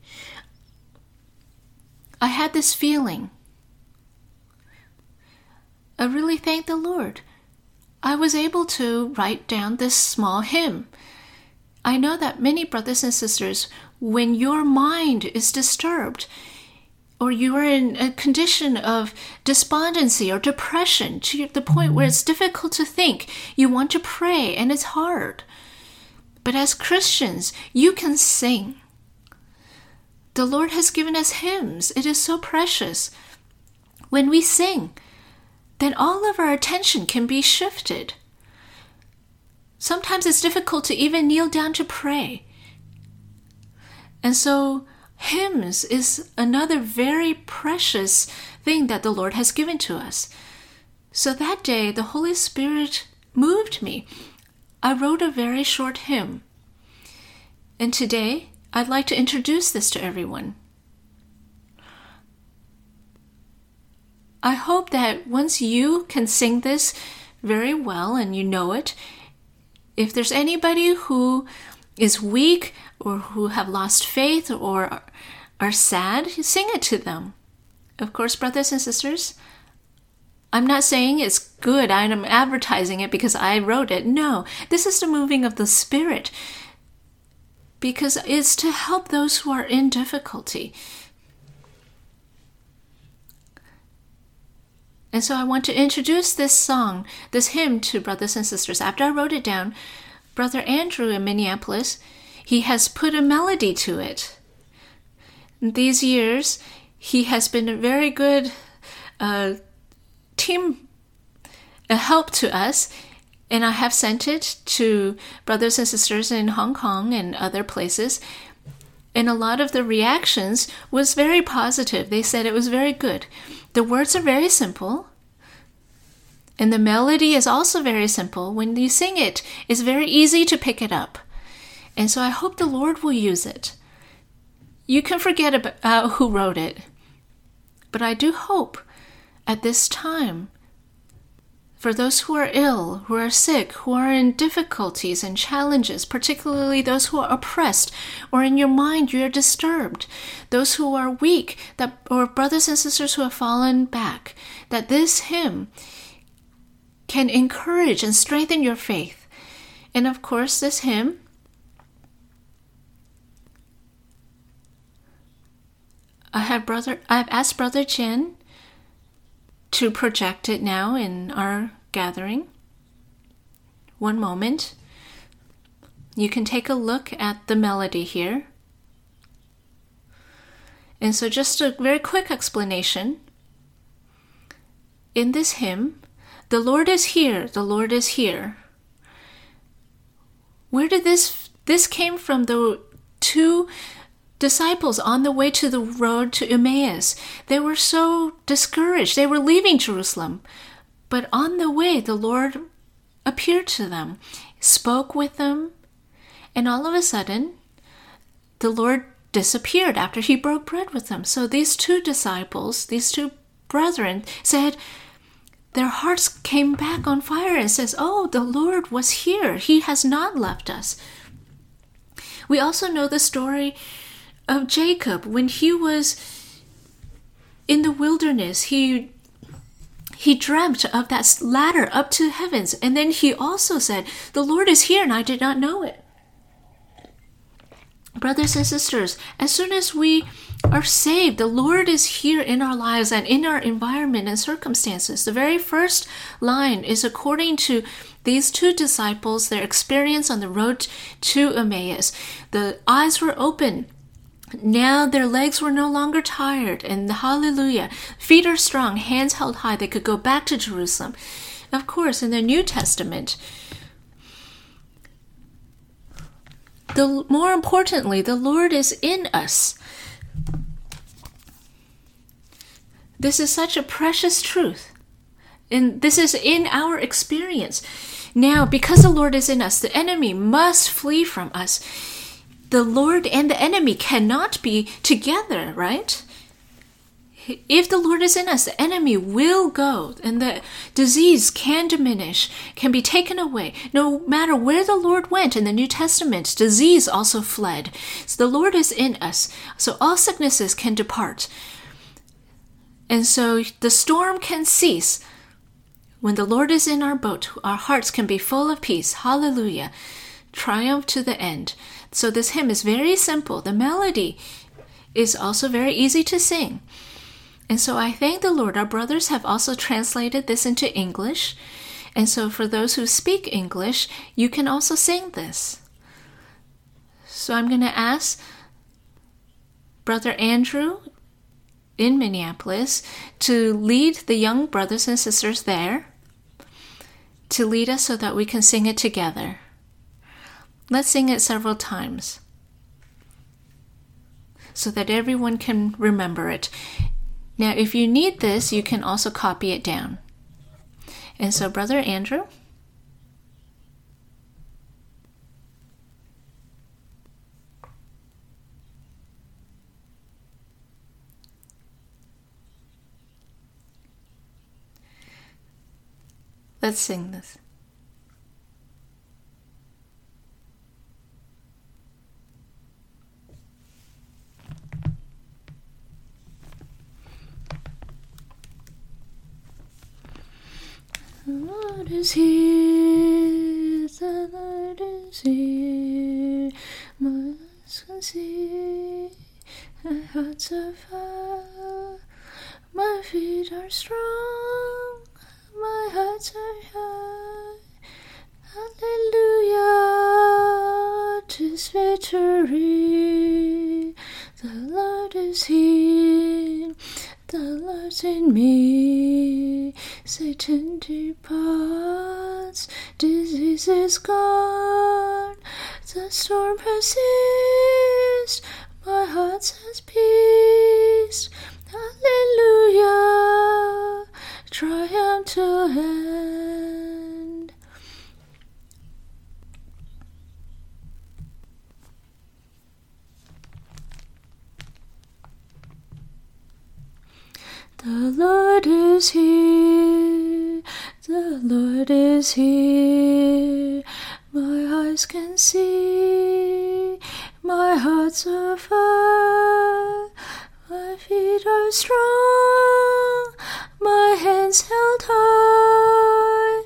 I had this feeling. I really thank the Lord. I was able to write down this small hymn. I know that many brothers and sisters, when your mind is disturbed, or you are in a condition of despondency or depression to the point where it's difficult to think, you want to pray and it's hard. But as Christians, you can sing. The Lord has given us hymns. It is so precious. When we sing, then all of our attention can be shifted. Sometimes it's difficult to even kneel down to pray. And so hymns is another very precious thing that the Lord has given to us. So that day, the Holy Spirit moved me. I wrote a very short hymn. And today, I'd like to introduce this to everyone. I hope that once you can sing this very well and you know it, if there's anybody who is weak or who have lost faith or are sad, sing it to them. Of course, brothers and sisters, I'm not saying it's good. I'm advertising it because I wrote it. No, this is the moving of the Spirit because it's to help those who are in difficulty. And so I want to introduce this song, this hymn to brothers and sisters. After I wrote it down, Brother Andrew in Minneapolis, he has put a melody to it. In these years, he has been a very good uh, team, a help to us, and I have sent it to brothers and sisters in Hong Kong and other places, and a lot of the reactions was very positive. They said it was very good. The words are very simple, and the melody is also very simple. When you sing it, it's very easy to pick it up, and so I hope the Lord will use it. You can forget about uh, who wrote it, but I do hope at this time, for those who are ill, who are sick, who are in difficulties and challenges, particularly those who are oppressed, or in your mind you are disturbed, those who are weak, that, or brothers and sisters who have fallen back, that this hymn can encourage and strengthen your faith. And of course, this hymn, I have brother, I've asked Brother Chen to project it now in our gathering. One moment. You can take a look at the melody here. And so just a very quick explanation. In this hymn, the Lord is here, the Lord is here. Where did this, this came from the two disciples on the way to the road to Emmaus. They were so discouraged. They were leaving Jerusalem. But on the way, the Lord appeared to them, spoke with them, And all of a sudden, the Lord disappeared after he broke bread with them. So these two disciples, these two brethren said, their hearts came back on fire and says, oh, the Lord was here. He has not left us. We also know the story of Jacob. When he was in the wilderness, he he dreamt of that ladder up to heavens. And then he also said, the Lord is here and I did not know it. Brothers and sisters, as soon as we are saved, the Lord is here in our lives and in our environment and circumstances. The very first line is according to these two disciples, their experience on the road to Emmaus. The eyes were open. Now their legs were no longer tired. And hallelujah, feet are strong, hands held high. They could go back to Jerusalem. Of course, in the New Testament, the more importantly, the Lord is in us. This is such a precious truth. And this is in our experience. Now, because the Lord is in us, the enemy must flee from us. The Lord and the enemy cannot be together, right? If the Lord is in us, the enemy will go, and the disease can diminish, can be taken away. No matter where the Lord went in the New Testament, disease also fled. So the Lord is in us, so all sicknesses can depart. And so the storm can cease. When the Lord is in our boat, our hearts can be full of peace. Hallelujah. Triumph to the end. So this hymn is very simple. The melody is also very easy to sing. And so I thank the Lord. Our brothers have also translated this into English. And so for those who speak English, you can also sing this. So I'm going to ask Brother Andrew in Minneapolis to lead the young brothers and sisters there, to lead us so that we can sing it together. Let's sing it several times so that everyone can remember it. Now, if you need this, you can also copy it down. And so, Brother Andrew. Let's sing this. The Lord is here, the Lord is here, my eyes can see, my heart's on fire, my feet are strong, my heart's are high, hallelujah, 'tis victory, the Lord is here, the Lord's in me, Satan departs, disease is gone, the storm has ceased, my heart has peace, hallelujah, triumph to end. The Lord is here, the Lord is here, my eyes can see, my heart's on fire, my feet are strong, my hands held high,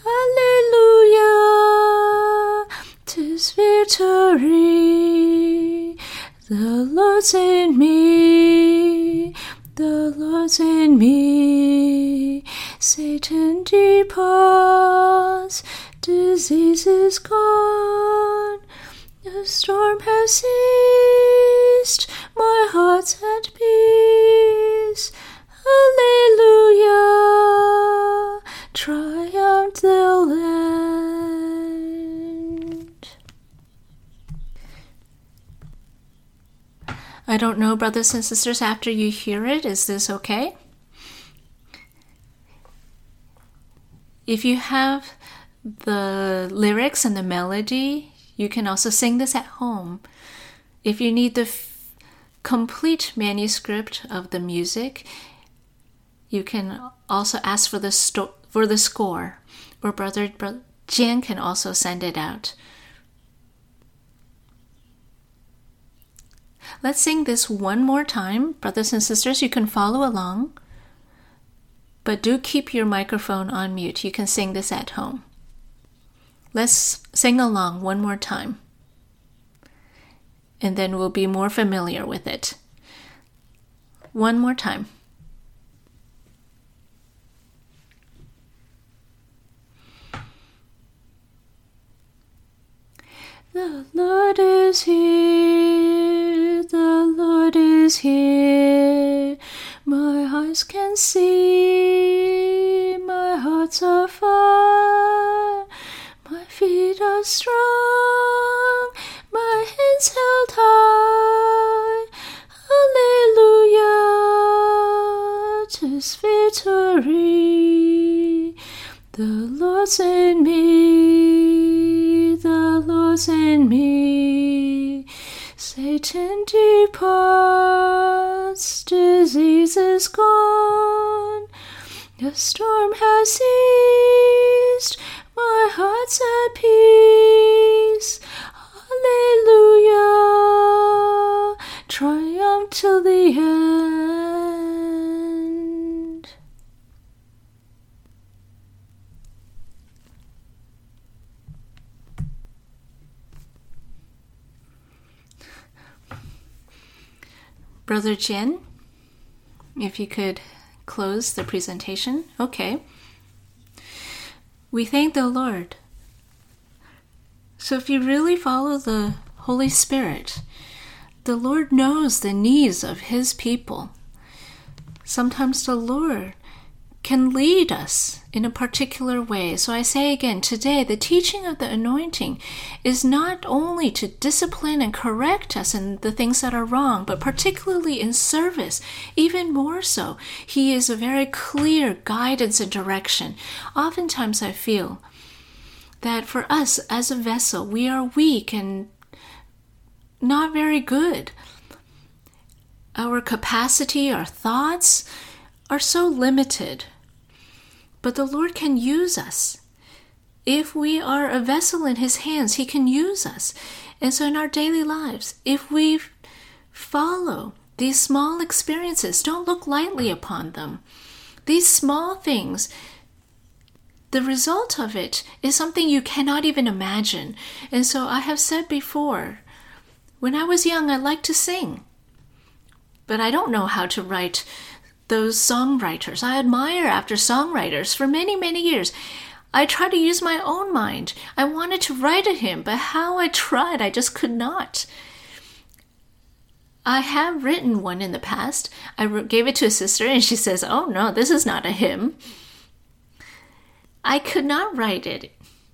hallelujah, 'tis victory, the Lord's in me, the Lord's in me, Satan departs, disease is gone, the storm has ceased, my heart's at peace, hallelujah, triumph till end. I don't know, brothers and sisters, after you hear it, is this okay? If you have the lyrics and the melody, You can also sing this at home. If you need the f- complete manuscript of the music, you can also ask for the sto- for the score, or Brother Bro- Jian can also send it out. Let's sing this one more time. Brothers and sisters, you can follow along, but do keep your microphone on mute. You can sing this at home. Let's sing along one more time, and then we'll be more familiar with it. One more time. The Lord is here, the Lord is here. My eyes can see, my heart's afire. My feet are strong, my hands held high. Hallelujah, 'tis victory. The Lord's in me, the Lord's in me. Satan departs, disease is gone. The storm has ceased, my heart's at peace. Hallelujah, triumph till the end. Brother Jian, if you could close the presentation. Okay. We thank the Lord. So if you really follow the Holy Spirit, the Lord knows the needs of His people. Sometimes the Lord can lead us in a particular way. So I say again, today, the teaching of the anointing is not only to discipline and correct us in the things that are wrong, but particularly in service, even more so. He is a very clear guidance and direction. Oftentimes I feel that for us as a vessel, we are weak and not very good. Our capacity, our thoughts are so limited. But the Lord can use us. If we are a vessel in His hands, He can use us. And so in our daily lives, if we follow these small experiences, don't look lightly upon them. These small things, the result of it is something you cannot even imagine. And so I have said before, when I was young, I liked to sing. But I don't know how to write those songwriters. I admire after songwriters for many, many years. I tried to use my own mind. I wanted to write a hymn, but how I tried, I just could not. I have written one in the past. I wrote, gave it to a sister, and she says, "Oh no, this is not a hymn." I could not write it.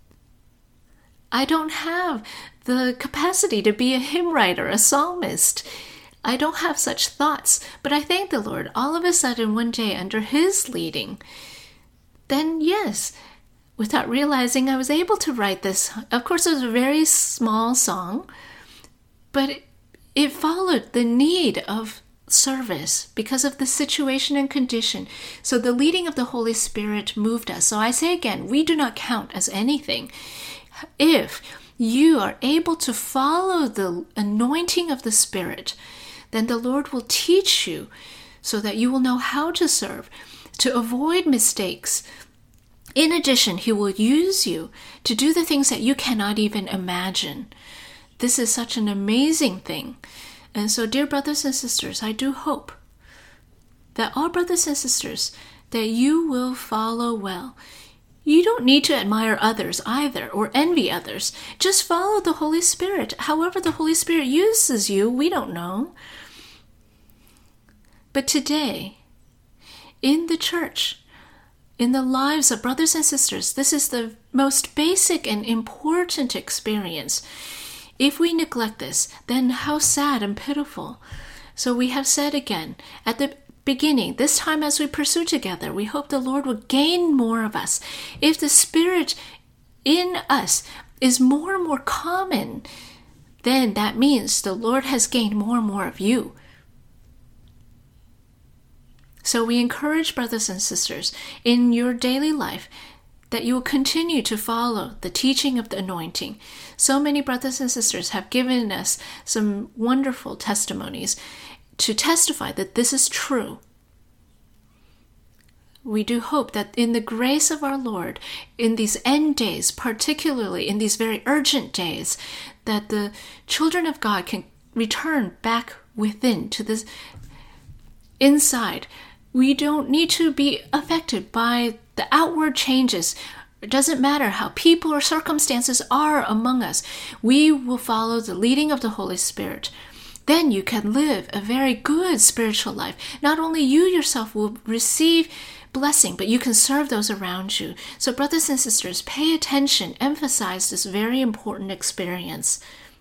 I don't have the capacity to be a hymn writer, a psalmist. I don't have such thoughts, but I thank the Lord. All of a sudden, one day, under His leading, then yes, without realizing, I was able to write this. Of course, it was a very small song, but it, it followed the need of service because of the situation and condition. So the leading of the Holy Spirit moved us. So I say again, we do not count as anything if you are able to follow the anointing of the Spirit. Then the Lord will teach you so that you will know how to serve, to avoid mistakes. In addition, He will use you to do the things that you cannot even imagine. This is such an amazing thing. And so, dear brothers and sisters, I do hope that all brothers and sisters, that you will follow well. You don't need to admire others either or envy others. Just follow the Holy Spirit. However the Holy Spirit uses you, we don't know. But today, in the church, in the lives of brothers and sisters, this is the most basic and important experience. If we neglect this, then how sad and pitiful. So we have said again, at the beginning, this time as we pursue together, we hope the Lord will gain more of us. If the Spirit in us is more and more common, then that means the Lord has gained more and more of you. So we encourage brothers and sisters in your daily life that you will continue to follow the teaching of the anointing. So many brothers and sisters have given us some wonderful testimonies to testify that this is true. We do hope that in the grace of our Lord, in these end days, particularly in these very urgent days, that the children of God can return back within to this inside. We don't need to be affected by the outward changes. It doesn't matter how people or circumstances are among us. We will follow the leading of the Holy Spirit. Then you can live a very good spiritual life. Not only you yourself will receive blessing, but you can serve those around you. So brothers and sisters, pay attention, emphasize this very important experience.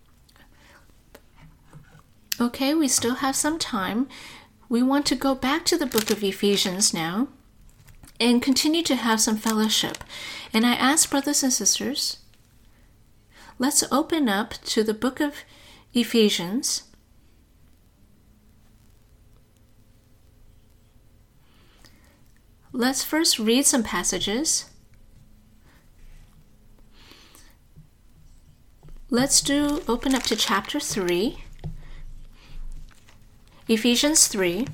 Okay, we still have some time. We want to go back to the book of Ephesians now and continue to have some fellowship. And I ask brothers and sisters, let's open up to the book of Ephesians. Let's first read some passages. Let's do open up to chapter three. Ephesians three.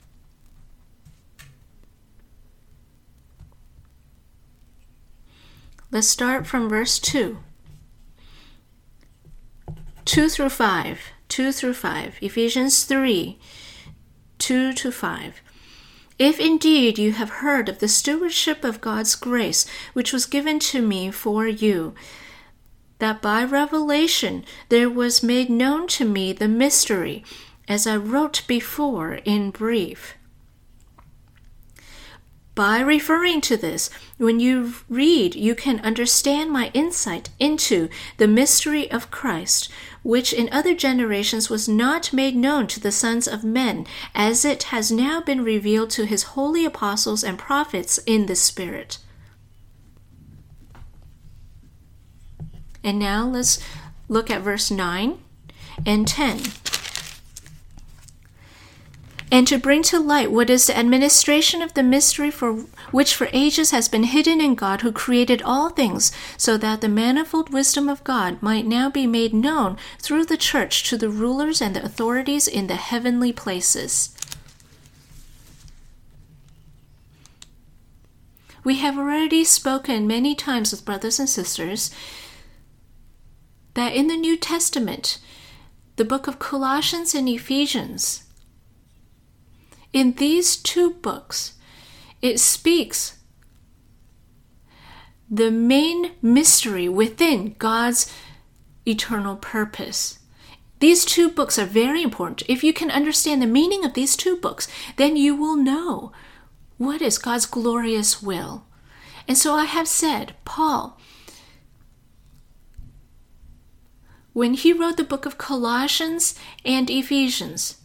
Let's start from verse two. two through five. two through five. Ephesians three, two to five. If indeed you have heard of the stewardship of God's grace, which was given to me for you, that by revelation there was made known to me the mystery, as I wrote before in brief. By referring to this, when you read, you can understand my insight into the mystery of Christ, which in other generations was not made known to the sons of men, as it has now been revealed to his holy apostles and prophets in the Spirit. And now let's look at verse nine and ten. And to bring to light what is the administration of the mystery for which for ages has been hidden in God, who created all things, so that the manifold wisdom of God might now be made known through the church to the rulers and the authorities in the heavenly places. We have already spoken many times with brothers and sisters that in the New Testament, the book of Colossians and Ephesians, in these two books, it speaks the main mystery within God's eternal purpose. These two books are very important. If you can understand the meaning of these two books, then you will know what is God's glorious will. And so I have said, Paul, when he wrote the book of Colossians and Ephesians,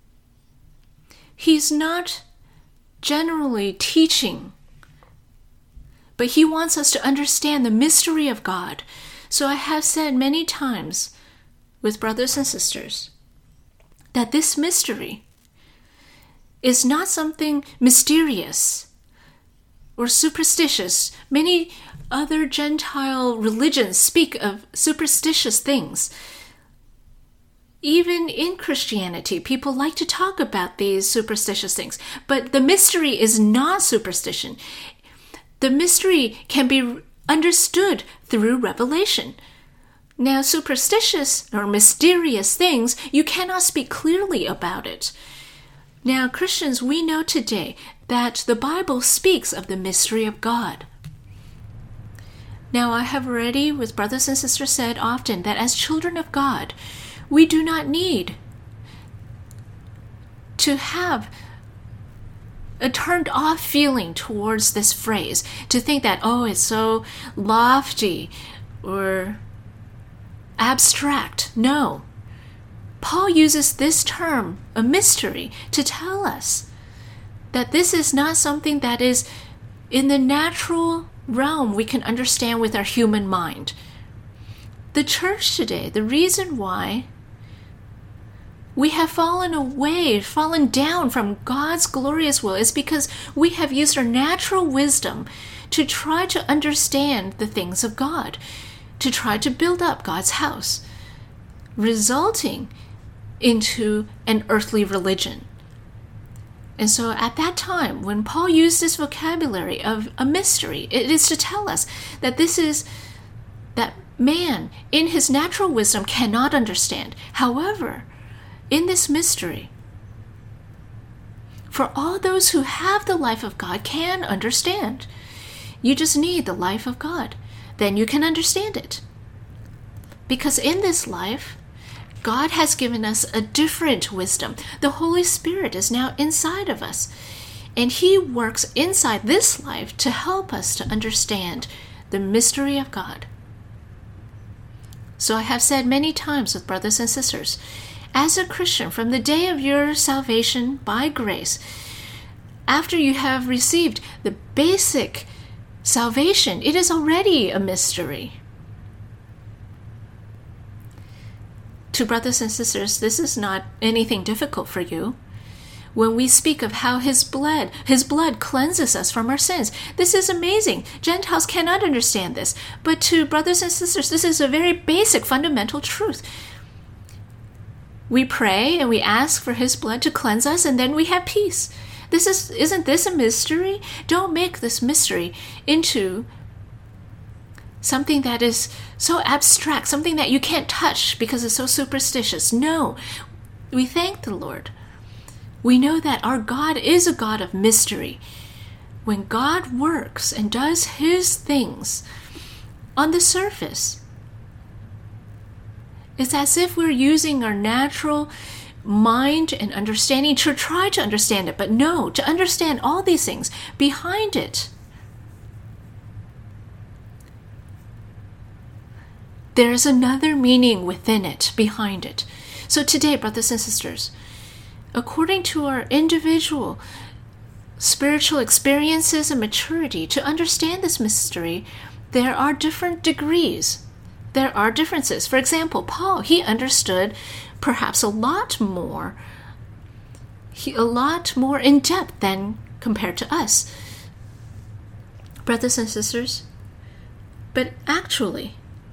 he's not generally teaching, but he wants us to understand the mystery of God. So I have said many times with brothers and sisters that this mystery is not something mysterious or superstitious. Many other Gentile religions speak of superstitious things. Even in Christianity, people like to talk about these superstitious things. But the mystery is not superstition. The mystery can be understood through revelation. Now, superstitious or mysterious things, you cannot speak clearly about it. Now, Christians, we know today that the Bible speaks of the mystery of God. Now, I have already, with brothers and sisters, said often that as children of God, we do not need to have a turned off feeling towards this phrase, to think that, oh, it's so lofty or abstract. No. Paul uses this term, a mystery, to tell us that this is not something that is in the natural realm we can understand with our human mind. the church today, the reason why we have fallen away, fallen down from God's glorious will is because we have used our natural wisdom to try to understand the things of God, to try to build up God's house, resulting into an earthly religion. And so at that time, when Paul used this vocabulary of a mystery, it is to tell us that this is that man in his natural wisdom cannot understand. However, in this mystery, for all those who have the life of God can understand. You just need the life of God. Then you can understand it. Because in this life, God has given us a different wisdom. The Holy Spirit is now inside of us. And He works inside this life to help us to understand the mystery of God. So I have said many times with brothers and sisters, as a Christian, from the day of your salvation by grace, after you have received the basic salvation, it is already a mystery. To brothers and sisters, this is not anything difficult for you. When we speak of how His blood, His blood cleanses us from our sins, this is amazing. Gentiles cannot understand this. But to brothers and sisters, this is a very basic, fundamental truth. We pray and we ask for His blood to cleanse us, and then we have peace. This is, isn't this a mystery? Don't make this mystery into something that is so abstract, something that you can't touch because it's so superstitious. No, we thank the Lord. We know that our God is a God of mystery. When God works and does His things on the surface, it's as if we're using our natural mind and understanding to try to understand it. But no, to understand all these things behind it, there is another meaning within it, behind it. So today, brothers and sisters, according to our individual spiritual experiences and maturity, to understand this mystery, there are different degrees. There are differences. For example, Paul, he understood perhaps a lot more, he, a lot more in depth than compared to us, brothers and sisters. But actually,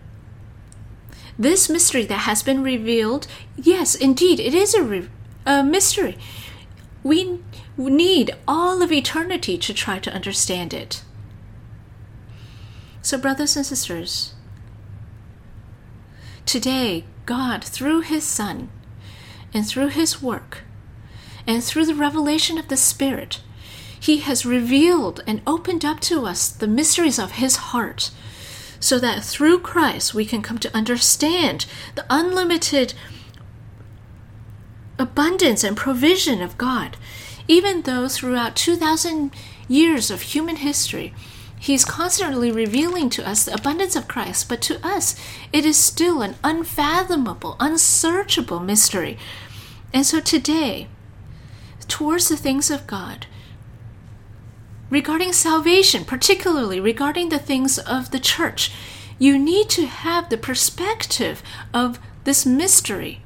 this mystery that has been revealed, yes, indeed, it is a, re- a mystery. We need all of eternity to try to understand it. So, brothers and sisters, today, God, through His Son, and through His work, and through the revelation of the Spirit, He has revealed and opened up to us the mysteries of His heart, so that through Christ we can come to understand the unlimited abundance and provision of God, even though throughout two thousand years of human history, He's constantly revealing to us the abundance of Christ, but to us, it is still an unfathomable, unsearchable mystery. And so today, towards the things of God, regarding salvation, particularly regarding the things of the church, you need to have the perspective of this mystery.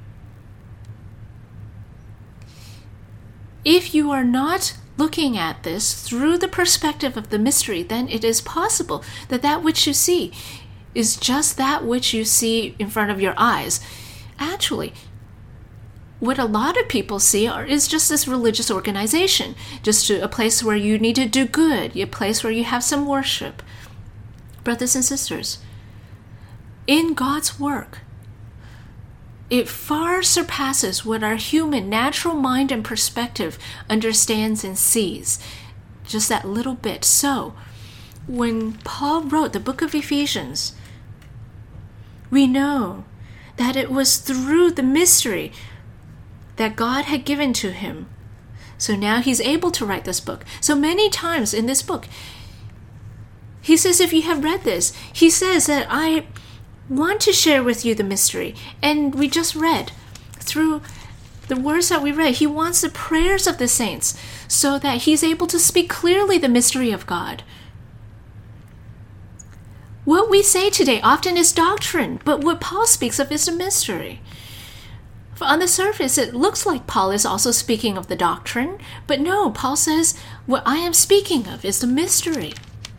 If you are not looking at this through the perspective of the mystery, then it is possible that that which you see is just that which you see in front of your eyes. Actually, what a lot of people see are, is just this religious organization, just a place where you need to do good, a place where you have some worship. Brothers and sisters, in God's work, it far surpasses what our human natural mind and perspective understands and sees. Just that little bit. So, when Paul wrote the book of Ephesians, we know that it was through the mystery that God had given to him. So now he's able to write this book. So many times in this book, he says, if you have read this, he says that I want to share with you the mystery. And we just read through the words that we read, he wants the prayers of the saints so that he's able to speak clearly the mystery of God. What What we say today often is doctrine, but what Paul speaks of is a mystery. For on the surface, it looks like Paul is also speaking of the doctrine, but no, Paul says, what I am speaking of is the mystery.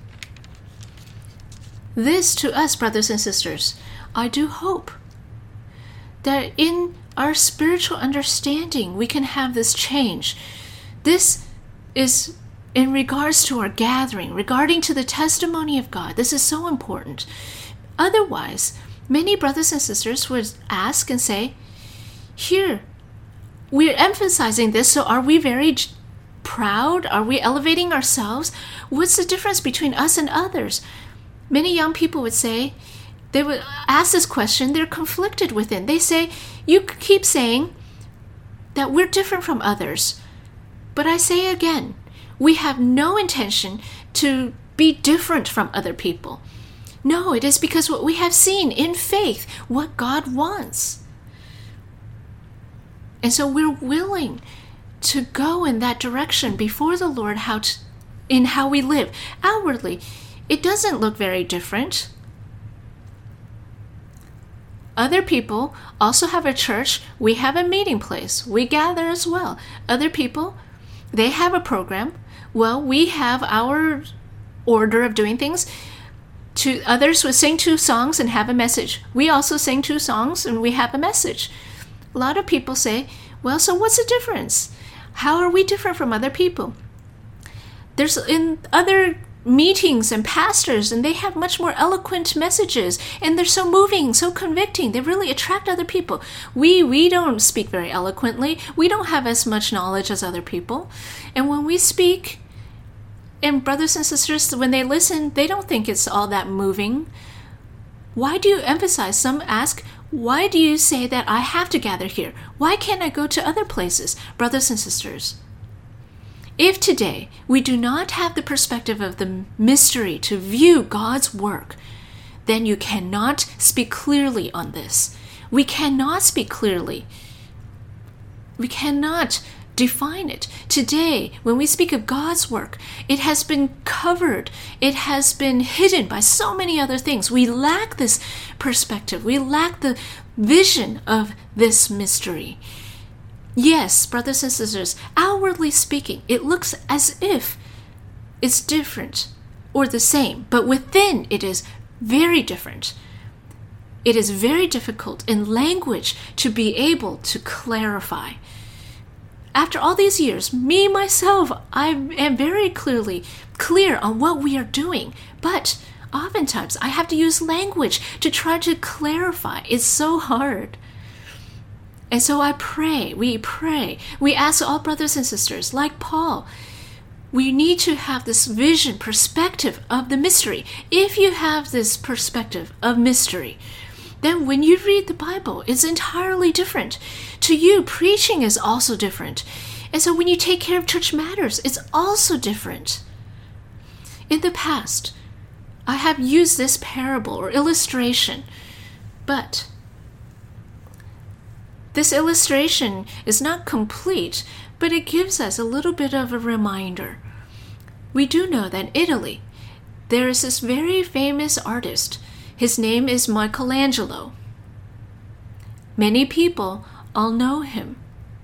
This, to us, brothers and sisters, I do hope that in our spiritual understanding, we can have this change. This is in regards to our gathering, regarding to the testimony of God. This is so important. Otherwise, many brothers and sisters would ask and say, here, we're emphasizing this, so are we very proud? Are we elevating ourselves? What's the difference between us and others? Many young people would say, they would ask this question, they're conflicted within. They say, you keep saying that we're different from others. But I say again, we have no intention to be different from other people. No, it is because what we have seen in faith, what God wants. And so we're willing to go in that direction before the Lord how to, in how we live. Outwardly, it doesn't look very different. Other people also have a church. We have a meeting place. We gather as well. Other people, they have a program. Well, we have our order of doing things. To others would sing two songs and have a message. We also sing two songs and we have a message. A lot of people say, well, so what's the difference? How are we different from other people? There's in other meetings and pastors, and they have much more eloquent messages, and they're so moving, so convicting. They really attract other people. We we don't speak very eloquently. We don't have as much knowledge as other people. And when we speak, and brothers and sisters, when they listen, they don't think it's all that moving. Why do you emphasize? Some ask, why do you say that I have to gather here? Why can't I go to other places? Brothers and sisters, if today we do not have the perspective of the mystery to view God's work, then you cannot speak clearly on this. We cannot speak clearly. We cannot define it. Today, when we speak of God's work, it has been covered. It has been hidden by so many other things. We lack this perspective. We lack the vision of this mystery. Yes, brothers and sisters, outwardly speaking, it looks as if it's different or the same, but within it is very different. It is very difficult in language to be able to clarify. After all these years, me, myself, I am very clearly clear on what we are doing, but oftentimes I have to use language to try to clarify. It's so hard. And so I pray, we pray, we ask all brothers and sisters, like Paul, we need to have this vision, perspective of the mystery. If you have this perspective of mystery, then when you read the Bible, it's entirely different. To you, preaching is also different. And so when you take care of church matters, it's also different. In the past, I have used this parable or illustration, but this illustration is not complete, but it gives us a little bit of a reminder. We do know that in Italy, there is this very famous artist. His name is Michelangelo. Many people all know him.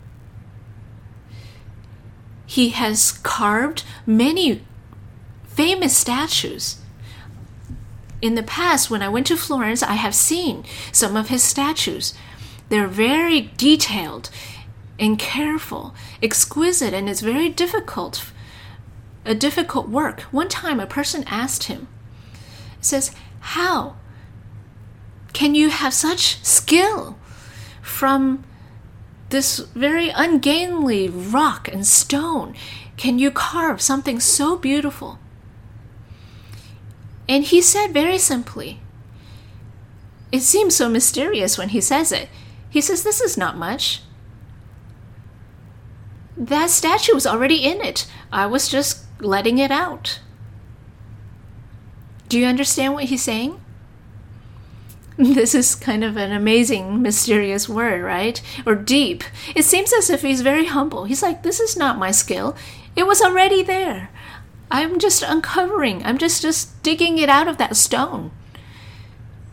He has carved many famous statues. In the past, when I went to Florence, I have seen some of his statues. They're very detailed and careful, exquisite, and it's very difficult, a difficult work. One time, a person asked him, says, how can you have such skill from this very ungainly rock and stone? Can you carve something so beautiful? And he said very simply, it seems so mysterious when he says it. He says, this is not much. That statue was already in it. I was just letting it out. Do you understand what he's saying? This is kind of an amazing, mysterious word, right? Or deep. It seems as if he's very humble. He's like, this is not my skill. It was already there. I'm just uncovering. I'm just, just digging it out of that stone.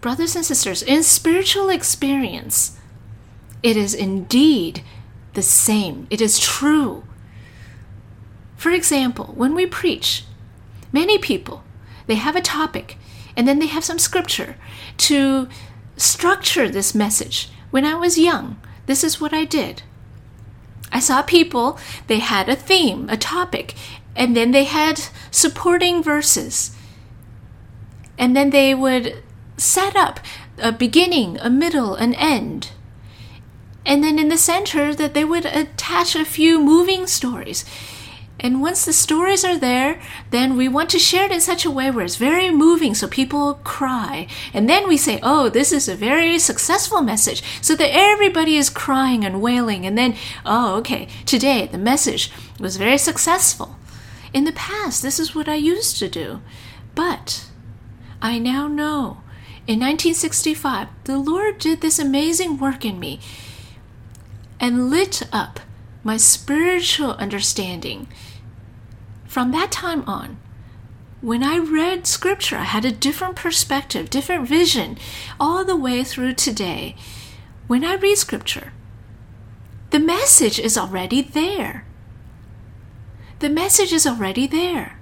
brothers and sisters, in spiritual experience, it is indeed the same. It is true. For example, when we preach, many people, they have a topic, and then they have some scripture to structure this message. When I was young, this is what I did. I saw people, they had a theme, a topic, and then they had supporting verses. And then they would set up a beginning, a middle, an end. And then in the center, that they would attach a few moving stories. And once the stories are there, then we want to share it in such a way where it's very moving so people cry. And then we say, oh, this is a very successful message, so that everybody is crying and wailing. And then, oh, okay, today the message was very successful. In the past, this is what I used to do. But I now know, in nineteen sixty-five, the Lord did this amazing work in me and lit up my spiritual understanding. From that time on, when I read scripture, I had a different perspective, different vision, all the way through today. When I read scripture, the message is already there. The message is already there.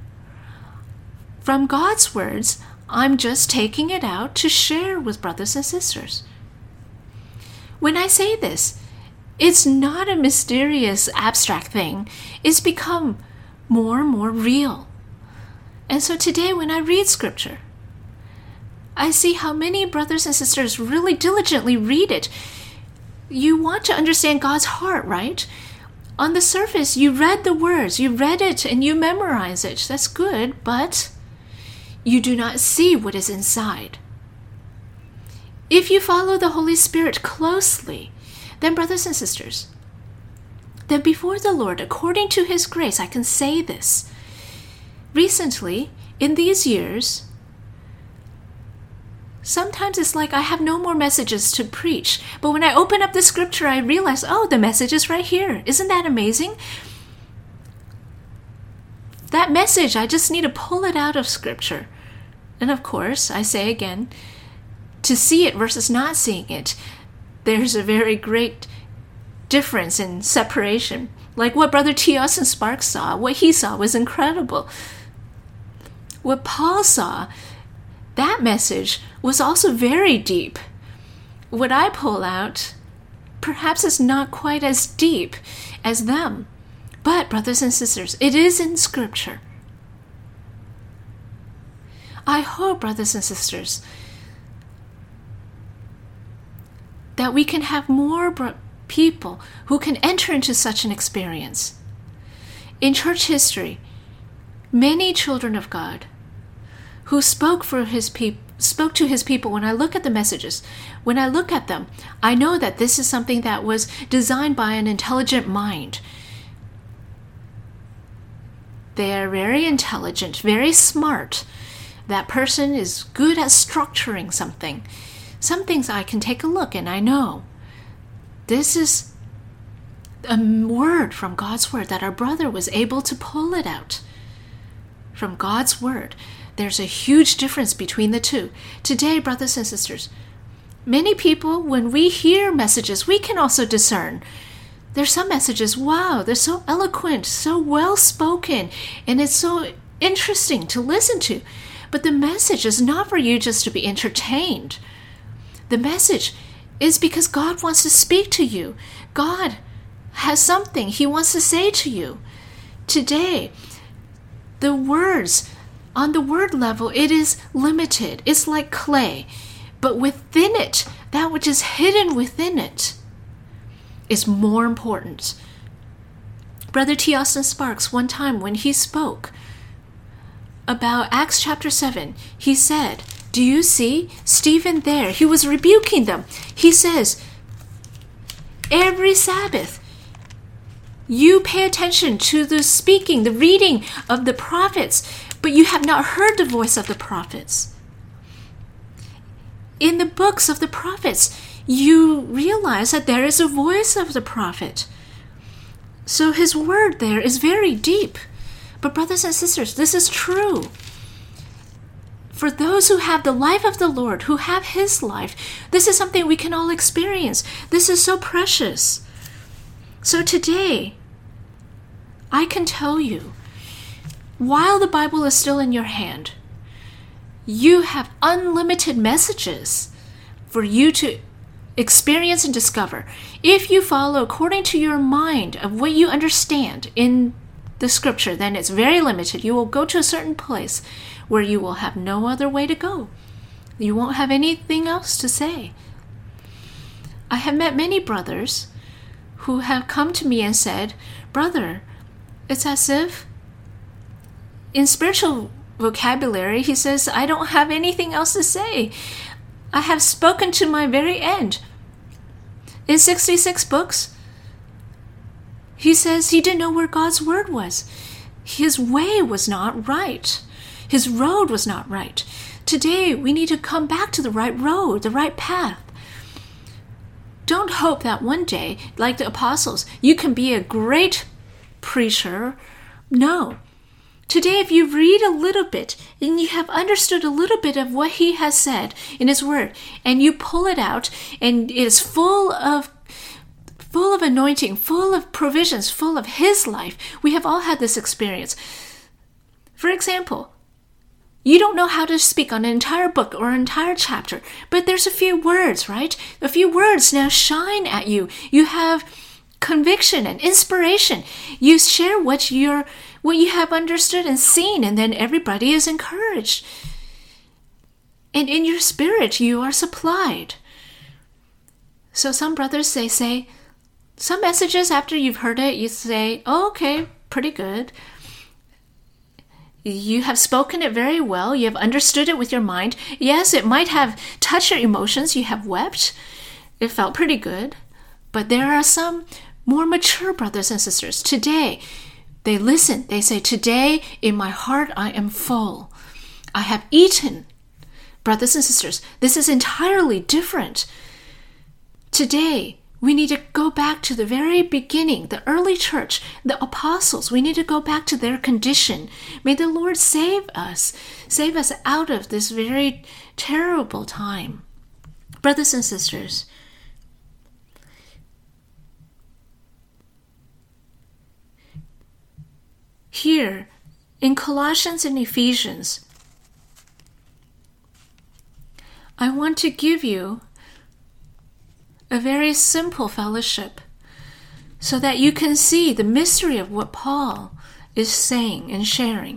From God's words, I'm just taking it out to share with brothers and sisters. When I say this, it's not a mysterious, abstract thing. It's become more and more real. And so today when I read scripture, I see how many brothers and sisters really diligently read it. You want to understand God's heart, right? On the surface, you read the words, you read it and you memorize it. That's good, but you do not see what is inside. If you follow the Holy Spirit closely, then brothers and sisters, then before the Lord, according to His grace, I can say this. Recently, in these years, sometimes it's like I have no more messages to preach. But when I open up the scripture, I realize, oh, the message is right here. Isn't that amazing? That message, I just need to pull it out of scripture. And of course, I say again, to see it versus not seeing it, there's a very great difference in separation. Like what Brother T. Austin Sparks saw, what he saw was incredible. What Paul saw, that message was also very deep. What I pull out, perhaps is not quite as deep as them. But, brothers and sisters, it is in Scripture. I hope, brothers and sisters, that we can have more bro- people who can enter into such an experience. In church history, many children of God who spoke for his peop- spoke to his people, when I look at the messages, when I look at them, I know that this is something that was designed by an intelligent mind. They are very intelligent, very smart. That person is good at structuring something. Some things I can take a look and I know this is a word from God's word, that our brother was able to pull it out from God's word. There's a huge difference between the two. Today, brothers and sisters, many people, when we hear messages, we can also discern. There's some messages, wow, they're so eloquent, so well spoken, and it's so interesting to listen to. But the message is not for you just to be entertained. The message is because God wants to speak to you. God has something He wants to say to you. Today, the words, on the word level, it is limited. It's like clay. But within it, that which is hidden within it, is more important. Brother T. Austin Sparks, one time when he spoke about Acts chapter seven, he said, do you see Stephen there? He was rebuking them. He says, every Sabbath, you pay attention to the speaking, the reading of the prophets, but you have not heard the voice of the prophets. In the books of the prophets, you realize that there is a voice of the prophet. So his word there is very deep. But brothers and sisters, this is true. for those who have the life of the Lord, who have his life, this is something we can all experience. This is so precious. So today, I can tell you, while the Bible is still in your hand, you have unlimited messages for you to experience and discover. If you follow according to your mind of what you understand in the scripture, then it's very limited. You will go to a certain place where you will have no other way to go. You won't have anything else to say. I have met many brothers who have come to me and said, "Brother, it's as if in spiritual vocabulary," he says, "I don't have anything else to say. I have spoken to my very end." In sixty-six books, he says he didn't know where God's word was. His way was not right. His road was not right. Today, we need to come back to the right road, the right path. Don't hope that one day, like the apostles, you can be a great preacher. No. Today, if you read a little bit and you have understood a little bit of what he has said in his word, and you pull it out and it is full of full of anointing, full of provisions, full of his life. We have all had this experience. For example, you don't know how to speak on an entire book or an entire chapter, but there's a few words, right? A few words now shine at you. You have conviction and inspiration. You share what you're what you have understood and seen, and then everybody is encouraged. And in your spirit, you are supplied. So some brothers, they say, some messages after you've heard it, you say, oh, okay, pretty good. You have spoken it very well. You have understood it with your mind. Yes, it might have touched your emotions. You have wept. It felt pretty good. But there are some more mature brothers and sisters. Today, they listen. They say, today in my heart I am full. I have eaten. Brothers and sisters, this is entirely different. Today, we need to go back to the very beginning, the early church, the apostles. We need to go back to their condition. May the Lord save us, save us out of this very terrible time. Brothers and sisters, here in Colossians and Ephesians, I want to give you a very simple fellowship so that you can see the mystery of what Paul is saying and sharing.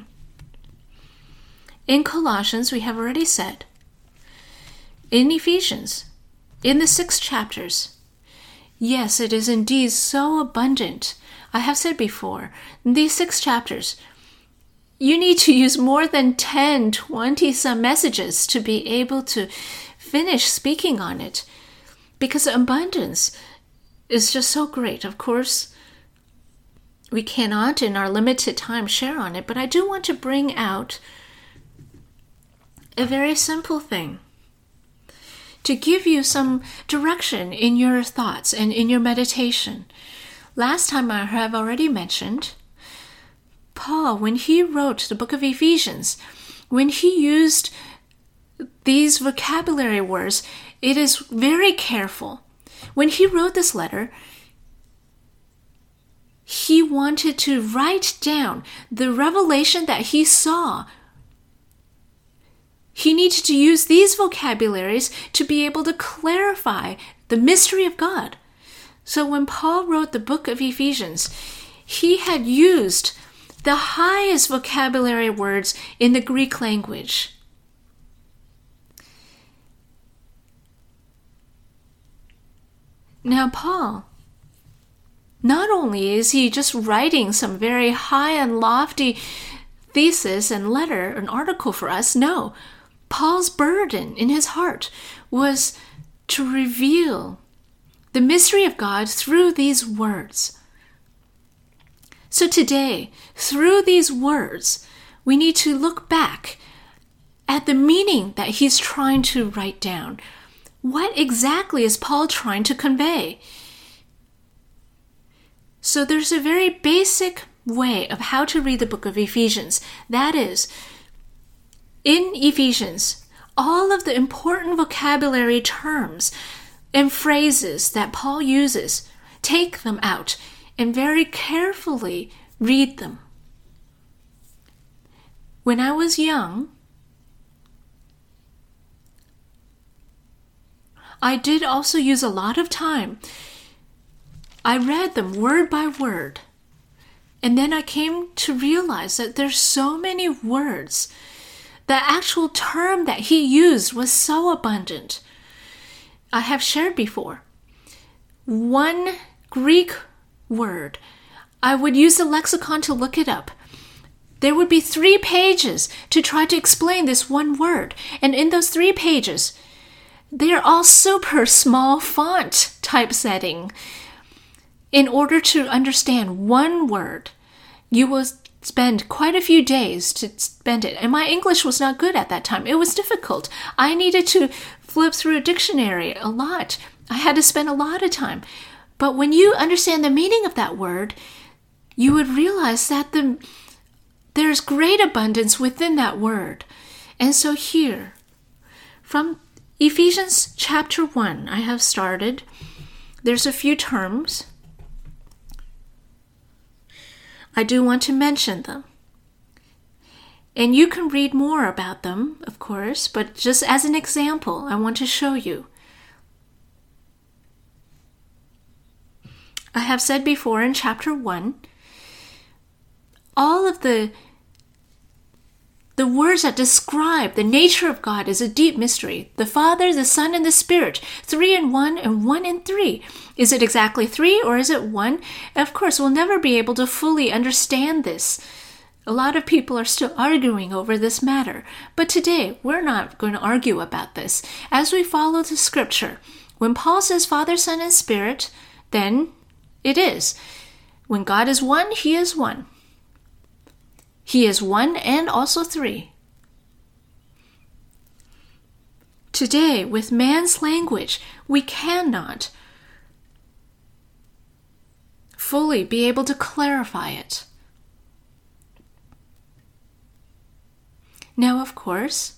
In Colossians, we have already said. In Ephesians, in the six chapters, yes, it is indeed so abundant. I have said before, in these six chapters, you need to use more than ten, twenty some messages to be able to finish speaking on it. Because the abundance is just so great. Of course, we cannot in our limited time share on it, but I do want to bring out a very simple thing to give you some direction in your thoughts and in your meditation. Last time I have already mentioned, Paul, when he wrote the book of Ephesians, when he used these vocabulary words, it is very careful. When he wrote this letter, he wanted to write down the revelation that he saw. He needed to use these vocabularies to be able to clarify the mystery of God. So when Paul wrote the book of Ephesians, he had used the highest vocabulary words in the Greek language. Now, Paul, not only is he just writing some very high and lofty thesis and letter, an article for us, no. Paul's burden in his heart was to reveal the mystery of God through these words. So today, through these words, we need to look back at the meaning that he's trying to write down. What exactly is Paul trying to convey? So there's a very basic way of how to read the book of Ephesians. That is, in Ephesians, all of the important vocabulary terms and phrases that Paul uses, take them out and very carefully read them. When I was young, I did also use a lot of time. I read them word by word. And then I came to realize that there's so many words. The actual term that he used was so abundant. I have shared before. One Greek word, I would use the lexicon to look it up. There would be three pages to try to explain this one word. And in those three pages, they are all super small font typesetting. In order to understand one word, you will spend quite a few days to spend it. And my English was not good at that time. It was difficult. I needed to flip through a dictionary a lot. I had to spend a lot of time. But when you understand the meaning of that word, you would realize that the, there's great abundance within that word. And so here, from Ephesians chapter one, I have started. There's a few terms. I do want to mention them. And you can read more about them, of course, but just as an example, I want to show you. I have said before in chapter one, all of the The words that describe the nature of God is a deep mystery. The Father, the Son, and the Spirit. Three in one and one in three. Is it exactly three or is it one? Of course, we'll never be able to fully understand this. A lot of people are still arguing over this matter. But today, we're not going to argue about this. As we follow the scripture, when Paul says Father, Son, and Spirit, then it is. When God is one, he is one. He is one and also three. Today, with man's language, we cannot fully be able to clarify it. Now, of course,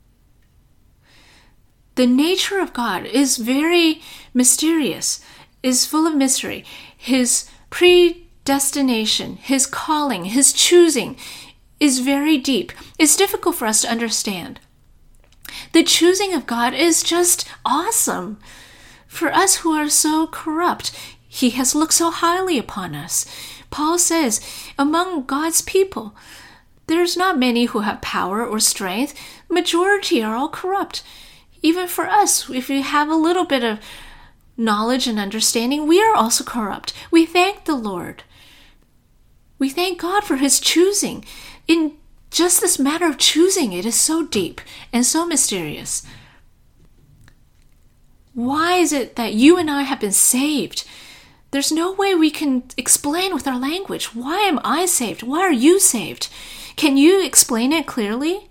the nature of God is very mysterious, is full of mystery. His predestination, his calling, his choosing is very deep. It's difficult for us to understand. The choosing of God is just awesome. For us who are so corrupt, he has looked so highly upon us. Paul says, among God's people, there's not many who have power or strength. Majority are all corrupt. Even for us, if we have a little bit of knowledge and understanding, we are also corrupt. We thank the Lord. We thank God for his choosing. In just this matter of choosing, it is so deep and so mysterious. Why is it that you and I have been saved? There's no way we can explain with our language. Why am I saved? Why are you saved? Can you explain it clearly?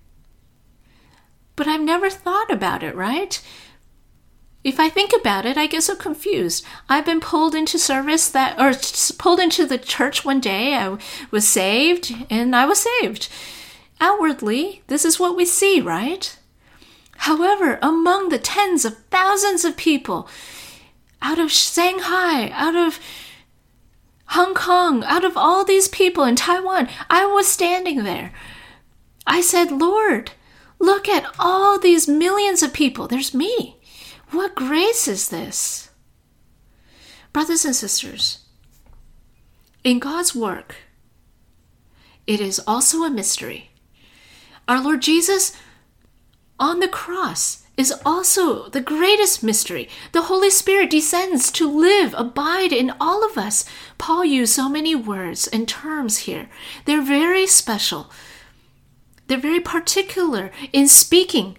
But I've never thought about it, right? If I think about it, I get so confused. I've been pulled into service that, or pulled into the church one day. I was saved, and I was saved. Outwardly, this is what we see, right? However, among the tens of thousands of people, out of Shanghai, out of Hong Kong, out of all these people in Taiwan, I was standing there. I said, Lord, look at all these millions of people. There's me. What grace is this? Brothers and sisters, in God's work, it is also a mystery. Our Lord Jesus on the cross is also the greatest mystery. The Holy Spirit descends to live, abide in all of us. Paul used so many words and terms here. They're very special. They're very particular in speaking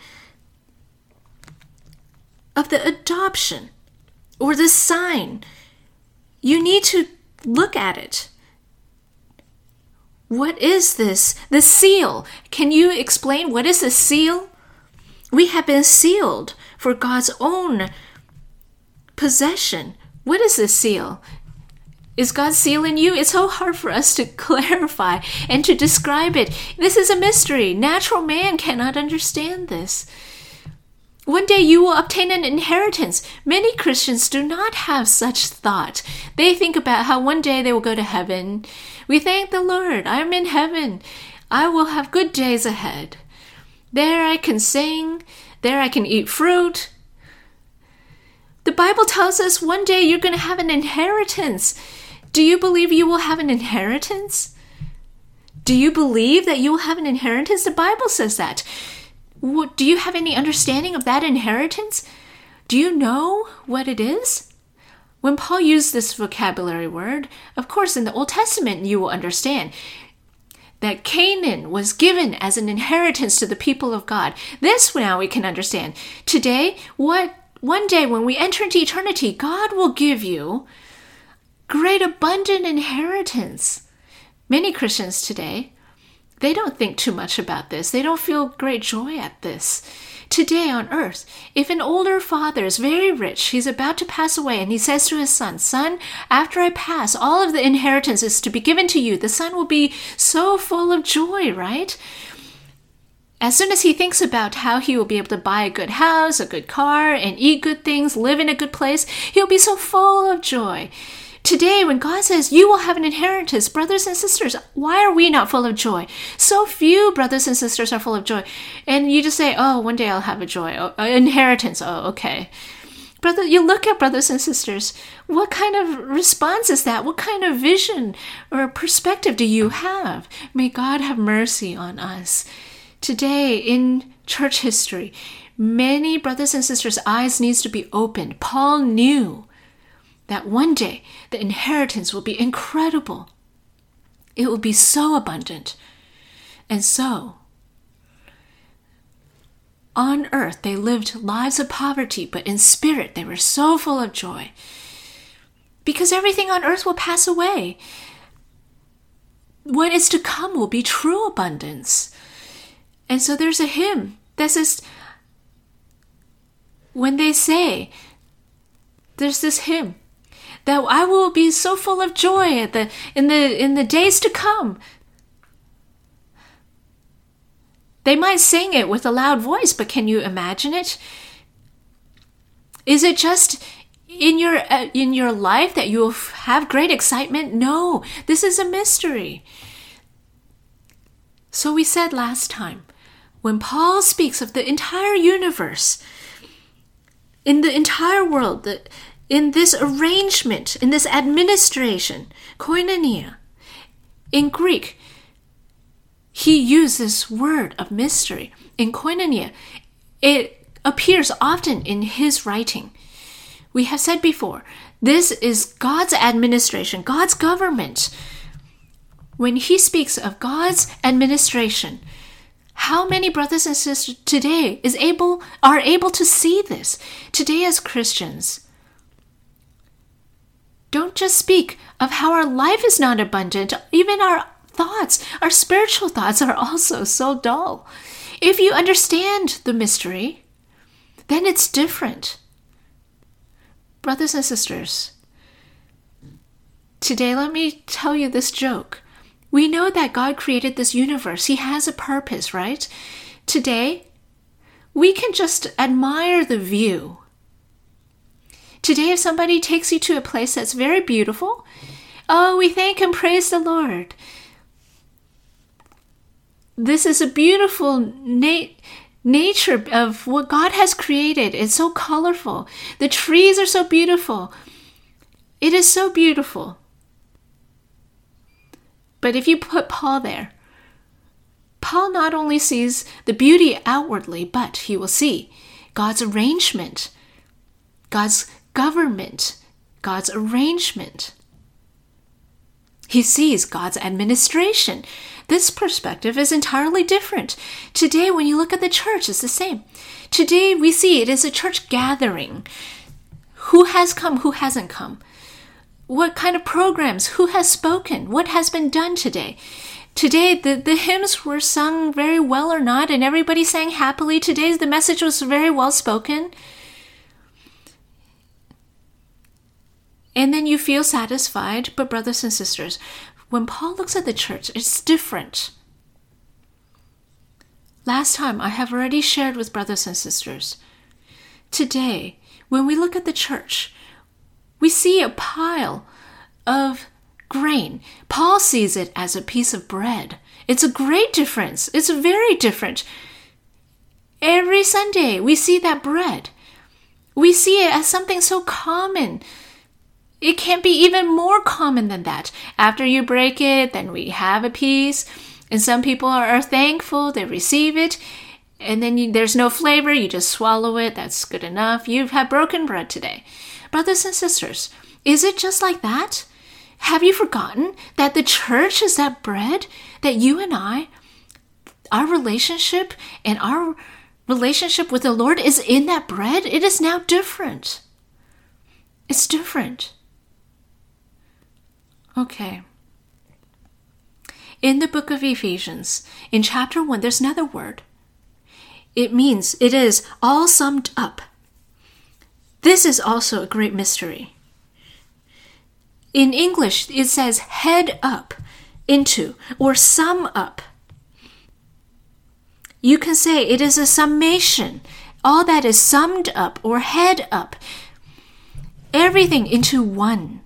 of the adoption or the sign. You need to look at it. What is this? The seal. Can you explain what is the seal? We have been sealed for God's own possession. What is the seal? Is God sealing you? It's so hard for us to clarify and to describe it. This is a mystery. Natural man cannot understand this. One day you will obtain an inheritance. Many Christians do not have such thought. They think about how one day they will go to heaven. We thank the Lord. I'm in heaven. I will have good days ahead. There I can sing. There I can eat fruit. The Bible tells us one day you're going to have an inheritance. Do you believe you will have an inheritance? Do you believe that you will have an inheritance? The Bible says that. Do you have any understanding of that inheritance? Do you know what it is? When Paul used this vocabulary word, of course, in the Old Testament, you will understand that Canaan was given as an inheritance to the people of God. This now we can understand. Today, what one day when we enter into eternity, God will give you great abundant inheritance. Many Christians today, they don't think too much about this. They don't feel great joy at this. Today on earth, if an older father is very rich, he's about to pass away, and he says to his son, "Son, after I pass, all of the inheritance is to be given to you." The son will be so full of joy, right? As soon as he thinks about how he will be able to buy a good house, a good car, and eat good things, live in a good place, he'll be so full of joy. Today, when God says you will have an inheritance, brothers and sisters, why are we not full of joy? So few brothers and sisters are full of joy. And you just say, oh, one day I'll have a joy. Oh, uh, inheritance. Oh, okay. Brother, you look at brothers and sisters. What kind of response is that? What kind of vision or perspective do you have? May God have mercy on us. Today, in church history, many brothers and sisters' eyes needs to be opened. Paul knew that one day the inheritance will be incredible. It will be so abundant. And so, on earth they lived lives of poverty, but in spirit they were so full of joy. Because everything on earth will pass away. What is to come will be true abundance. And so there's a hymn that says, when they say, there's this hymn, that I will be so full of joy at the, in the in the days to come. They might sing it with a loud voice, but can you imagine it? Is it just in your uh, in your life that you will have great excitement? No, this is a mystery. So we said last time, when Paul speaks of the entire universe, in the entire world, that in this arrangement, in this administration, koinonia, in Greek, he used this word of mystery. In koinonia, it appears often in his writing. We have said before, this is God's administration, God's government. When he speaks of God's administration, how many brothers and sisters today is able are able to see this? Today as Christians, don't just speak of how our life is not abundant. Even our thoughts, our spiritual thoughts are also so dull. If you understand the mystery, then it's different. Brothers and sisters, today let me tell you this joke. We know that God created this universe. He has a purpose, right? Today, we can just admire the view. Today, if somebody takes you to a place that's very beautiful, oh, we thank and praise the Lord. This is a beautiful na- nature of what God has created. It's so colorful. The trees are so beautiful. It is so beautiful. But if you put Paul there, Paul not only sees the beauty outwardly, but he will see God's arrangement, God's government, God's arrangement. He sees God's administration. This perspective is entirely different. Today, when you look at the church, it's the same. Today, we see it is a church gathering. Who has come? Who hasn't come? What kind of programs? Who has spoken? What has been done today? Today, the, the hymns were sung very well or not, and everybody sang happily. Today, the message was very well spoken. And then you feel satisfied. But brothers and sisters, when Paul looks at the church, it's different. Last time I have already shared with brothers and sisters. Today, when we look at the church, we see a pile of grain. Paul sees it as a piece of bread. It's a great difference. It's very different. Every Sunday, we see that bread. We see it as something so common. It can't be even more common than that. After you break it, then we have a piece. And some people are thankful. They receive it. And then you, there's no flavor. You just swallow it. That's good enough. You've had broken bread today. Brothers and sisters, is it just like that? Have you forgotten that the church is that bread? That you and I, our relationship and our relationship with the Lord is in that bread? It is now different. It's different. Okay. In the book of Ephesians, in chapter one, there's another word. It means it is all summed up. This is also a great mystery. In English, it says head up into or sum up. You can say it is a summation. All that is summed up or head up. Everything into one.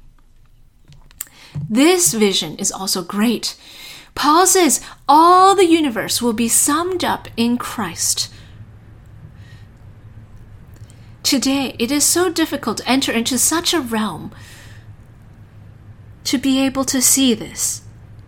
This vision is also great. Paul says all the universe will be summed up in Christ. Today, it is so difficult to enter into such a realm to be able to see this.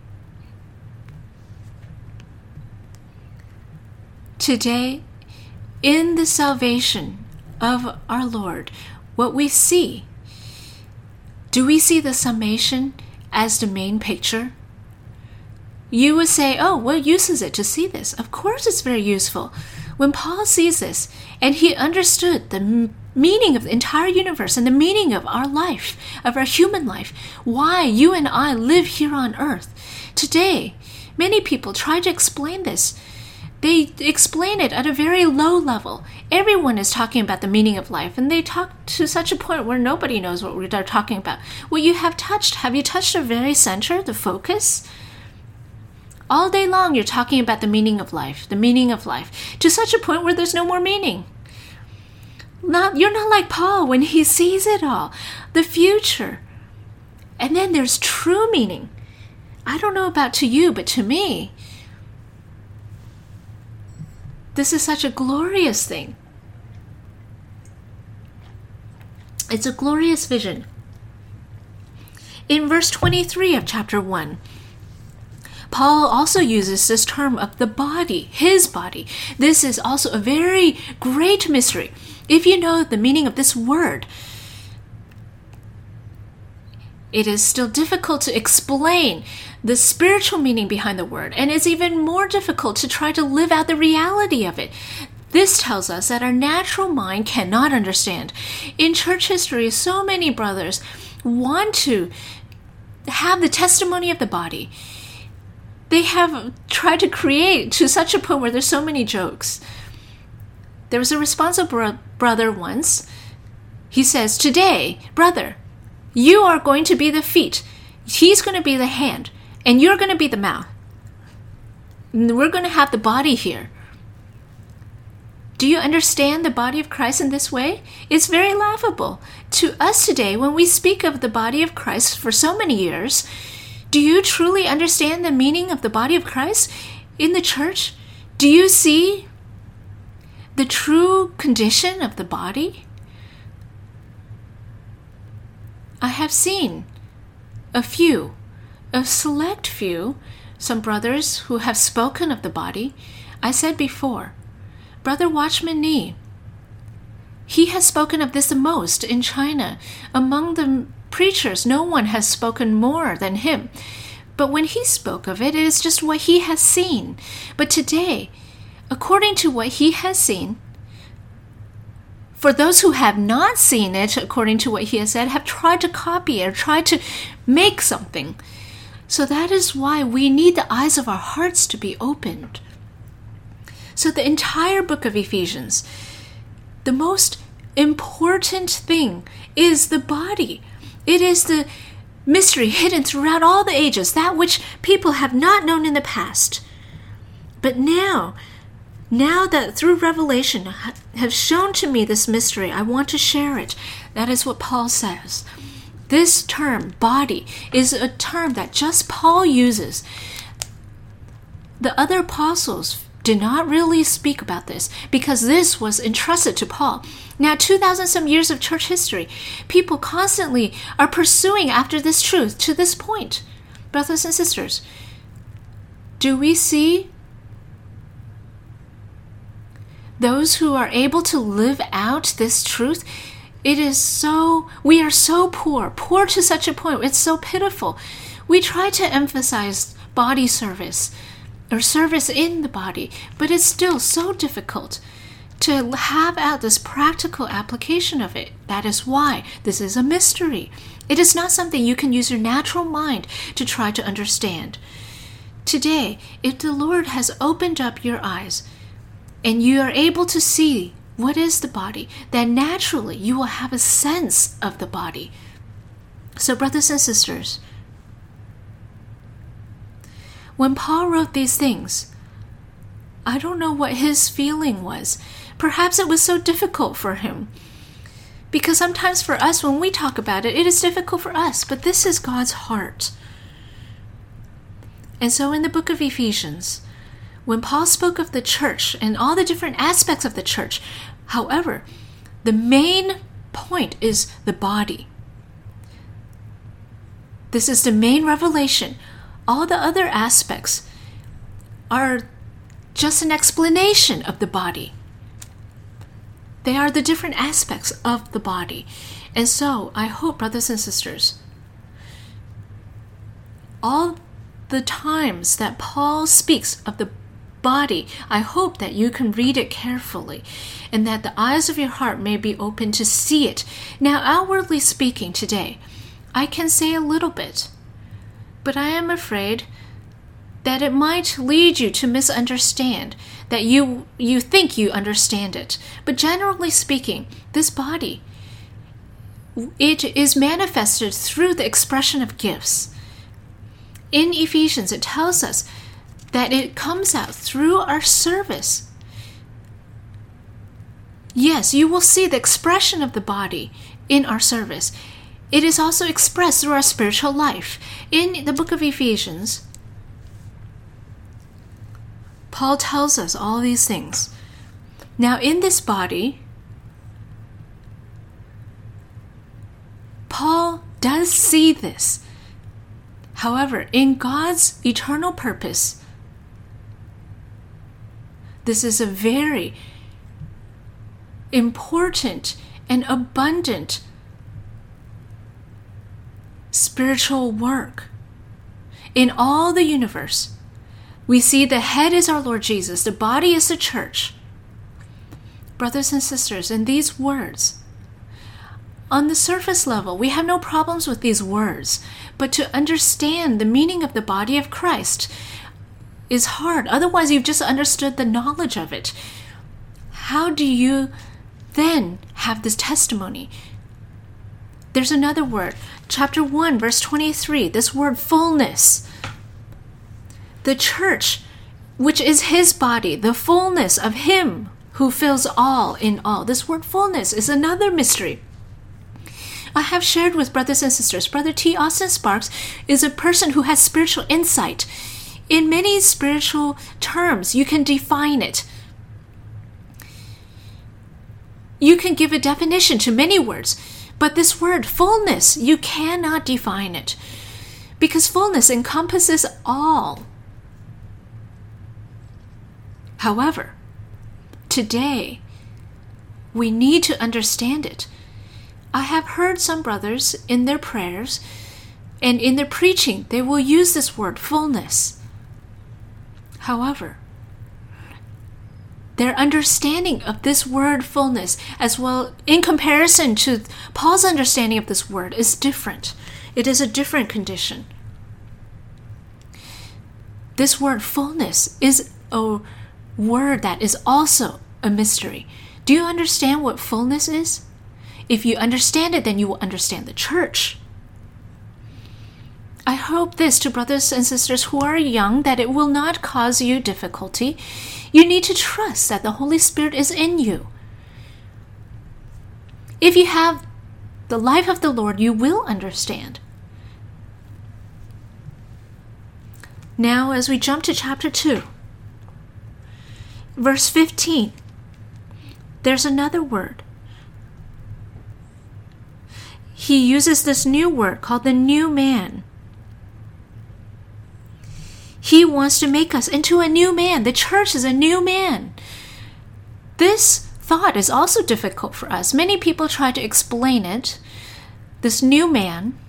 Today, in the salvation of our Lord, what we see, do we see the summation as the main picture? You would say, oh, what use is it to see this? Of course it's very useful. When Paul sees this, and he understood the m- meaning of the entire universe and the meaning of our life, of our human life, why you and I live here on earth. Today, many people try to explain this. They explain it at a very low level. Everyone is talking about the meaning of life, and they talk to such a point where nobody knows what they're talking about. What you have touched, have you touched the very center, the focus? All day long, you're talking about the meaning of life, the meaning of life, to such a point where there's no more meaning. Not, you're not like Paul when he sees it all, the future. And then there's true meaning. I don't know about to you, but to me, this is such a glorious thing. It's a glorious vision. In verse twenty-three of chapter one, Paul also uses this term of the body, his body. This is also a very great mystery. If you know the meaning of this word, it is still difficult to explain the spiritual meaning behind the word, and it's even more difficult to try to live out the reality of it. This tells us that our natural mind cannot understand. In church history, so many brothers want to have the testimony of the body. They have tried to create to such a point where there's so many jokes. There was a responsible bro- brother once. He says, today, brother, you are going to be the feet. He's going to be the hand. And you're going to be the mouth. And we're going to have the body here. Do you understand the body of Christ in this way? It's very laughable. To us today, when we speak of the body of Christ for so many years, do you truly understand the meaning of the body of Christ in the church? Do you see the true condition of the body? I have seen a few, a select few, some brothers who have spoken of the body. I said before, Brother Watchman Nee, he has spoken of this the most in China. Among the preachers, no one has spoken more than him. But when he spoke of it, it is just what he has seen. But today, according to what he has seen, for those who have not seen it, according to what he has said, have tried to copy it or tried to make something. So that is why we need the eyes of our hearts to be opened. So the entire book of Ephesians, the most important thing is the body. It is the mystery hidden throughout all the ages, that which people have not known in the past. But now, now that through revelation have shown to me this mystery, I want to share it. That is what Paul says. This term, body, is a term that just Paul uses. The other apostles did not really speak about this because this was entrusted to Paul. Now, two thousand some years of church history, people constantly are pursuing after this truth to this point. Brothers and sisters, do we see those who are able to live out this truth? It is so, we are so poor, poor to such a point, it's so pitiful. We try to emphasize body service, or service in the body, but it's still so difficult to have out this practical application of it. That is why this is a mystery. It is not something you can use your natural mind to try to understand. Today, if the Lord has opened up your eyes and you are able to see what is the body, then naturally you will have a sense of the body. So, brothers and sisters, when Paul wrote these things, I don't know what his feeling was. Perhaps it was so difficult for him. Because sometimes for us, when we talk about it, it is difficult for us. But this is God's heart. And so in the book of Ephesians, when Paul spoke of the church and all the different aspects of the church, however, the main point is the body. This is the main revelation. All the other aspects are just an explanation of the body. They are the different aspects of the body. And so, I hope, brothers and sisters, all the times that Paul speaks of the body, I hope that you can read it carefully and that the eyes of your heart may be open to see it. Now, outwardly speaking today, I can say a little bit, but I am afraid that it might lead you to misunderstand, that you you think you understand it. But generally speaking, this body, it is manifested through the expression of gifts. In Ephesians, it tells us that it comes out through our service. Yes, you will see the expression of the body in our service. It is also expressed through our spiritual life. In the book of Ephesians, Paul tells us all these things. Now, in this body, Paul does see this. However, in God's eternal purpose, this is a very important and abundant spiritual work. In all the universe, we see the head is our Lord Jesus, the body is the church. Brothers and sisters, in these words, on the surface level, we have no problems with these words, but to understand the meaning of the body of Christ is hard. Otherwise, you've just understood the knowledge of it. How do you then have this testimony? There's another word, chapter one, verse twenty-three, this word fullness. The church, which is his body, the fullness of him who fills all in all. This word fullness is another mystery. I have shared with brothers and sisters, Brother T. Austin Sparks is a person who has spiritual insight. In many spiritual terms, you can define it. You can give a definition to many words, but this word fullness, you cannot define it, because fullness encompasses all. However, today, we need to understand it. I have heard some brothers in their prayers and in their preaching, they will use this word fullness. However, their understanding of this word fullness, as well in comparison to Paul's understanding of this word, is different. It is a different condition. This word fullness is a word that is also a mystery. Do you understand what fullness is? If you understand it, then you will understand the church. I hope this to brothers and sisters who are young, that it will not cause you difficulty. You need to trust that the Holy Spirit is in you. If you have the life of the Lord, you will understand. Now, as we jump to chapter two, verse fifteen, there's another word. He uses this new word called the new man. He wants to make us into a new man. The church is a new man. This thought is also difficult for us. Many people try to explain it. This new man.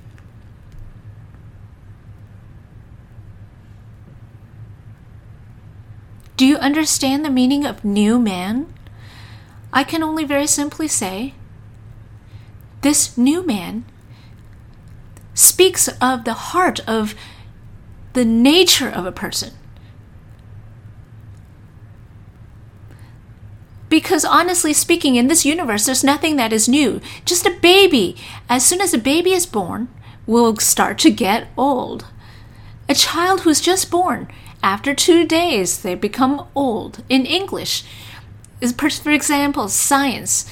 Do you understand the meaning of new man? I can only very simply say, this new man speaks of the heart of the nature of a person. Because honestly speaking, in this universe, there's nothing that is new. Just a baby, as soon as a baby is born, will start to get old. A child who's just born, after two days, they become old. In English, for example, science.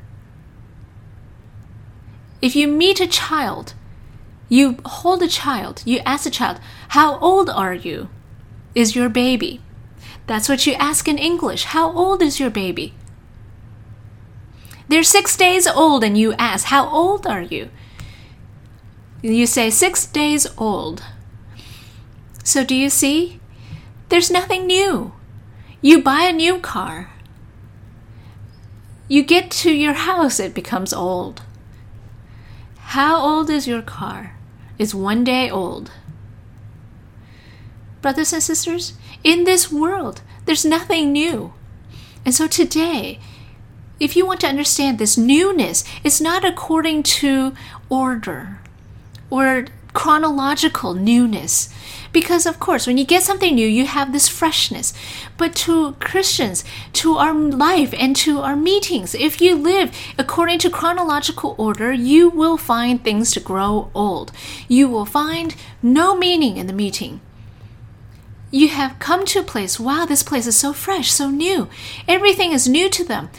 If you meet a child, you hold a child, you ask a child, how old are you? Is your baby? That's what you ask in English. How old is your baby? They're six days old and you ask, how old are you? You say, six days old. So do you see? There's nothing new. You buy a new car. You get to your house, it becomes old. How old is your car? It's one day old. Brothers and sisters, in this world, there's nothing new. And so today, if you want to understand this newness, it's not according to order or chronological newness. Because, of course, when you get something new, you have this freshness. But to Christians, to our life and to our meetings, if you live according to chronological order, you will find things to grow old. You will find no meaning in the meeting. You have come to a place, wow, this place is so fresh, so new. Everything is new to them.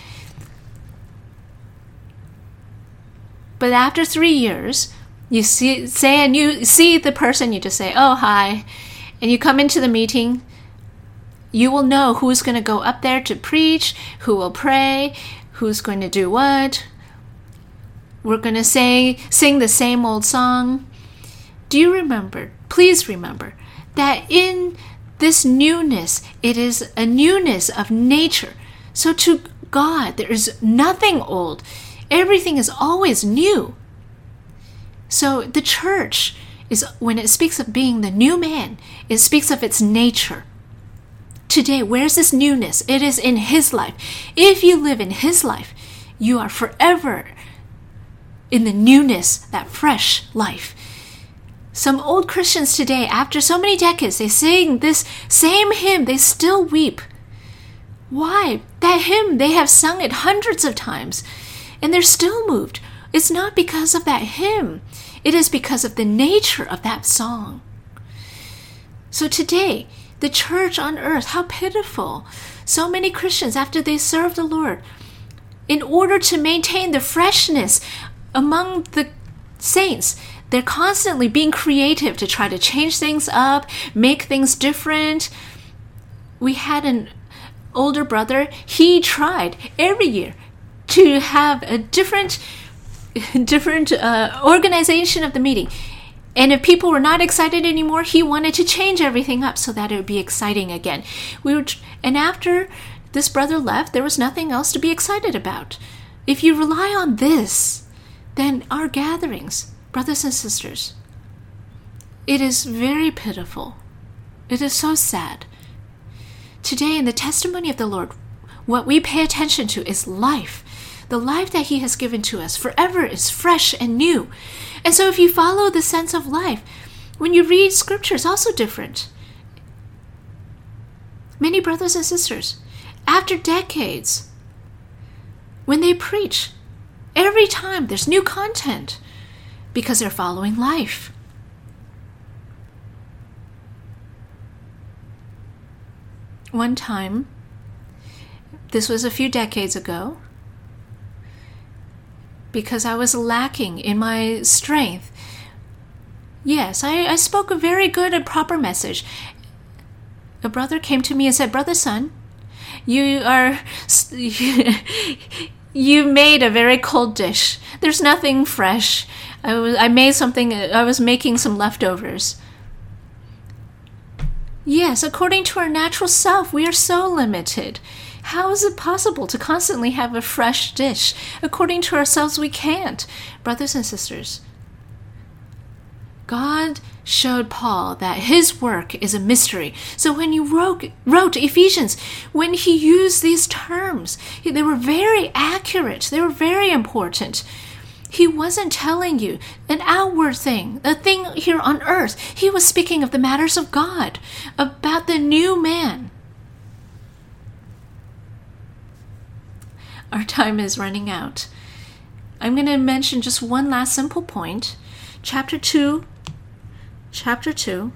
But after three years, you see, say, and you see the person, you just say, oh, hi. And you come into the meeting, you will know who's going to go up there to preach, who will pray, who's going to do what. We're going to say, sing the same old song. Do you remember, please remember, that in this newness, it is a newness of nature. So to God, there is nothing old. Everything is always new. So the church is, when it speaks of being the new man, it speaks of its nature. Today, where's this newness? It is in His life. If you live in His life, you are forever in the newness, that fresh life. Some old Christians today, after so many decades, they sing this same hymn, they still weep. Why? That hymn, they have sung it hundreds of times, and they're still moved. It's not because of that hymn. It is because of the nature of that song. So today, the church on earth, how pitiful. So many Christians, after they serve the Lord, in order to maintain the freshness among the saints, they're constantly being creative to try to change things up, make things different. We had an older brother. He tried every year to have a different different uh, organization of the meeting. And if people were not excited anymore, he wanted to change everything up so that it would be exciting again. We were, and after this brother left, there was nothing else to be excited about. If you rely on this, then our gatherings, brothers and sisters, it is very pitiful. It is so sad. Today, in the testimony of the Lord, what we pay attention to is life. The life that He has given to us forever is fresh and new. And so if you follow the sense of life, when you read scripture, it's also different. Many brothers and sisters, after decades, when they preach, every time there's new content because they're following life. one time, this was a few decades ago, because I was lacking in my strength. Yes, I, I spoke a very good and proper message. A brother came to me and said, "Brother Sun, you are, you made a very cold dish. There's nothing fresh. I was, I made something, I was making some leftovers." Yes, according to our natural self, we are so limited. How is it possible to constantly have a fresh dish? According to ourselves, we can't. Brothers and sisters, God showed Paul that his work is a mystery. So when you wrote, wrote Ephesians, when he used these terms, they were very accurate. They were very important. He wasn't telling you an outward thing, a thing here on earth. He was speaking of the matters of God, about the new man. Our time is running out. I'm going to mention just one last simple point. Chapter two, chapter two,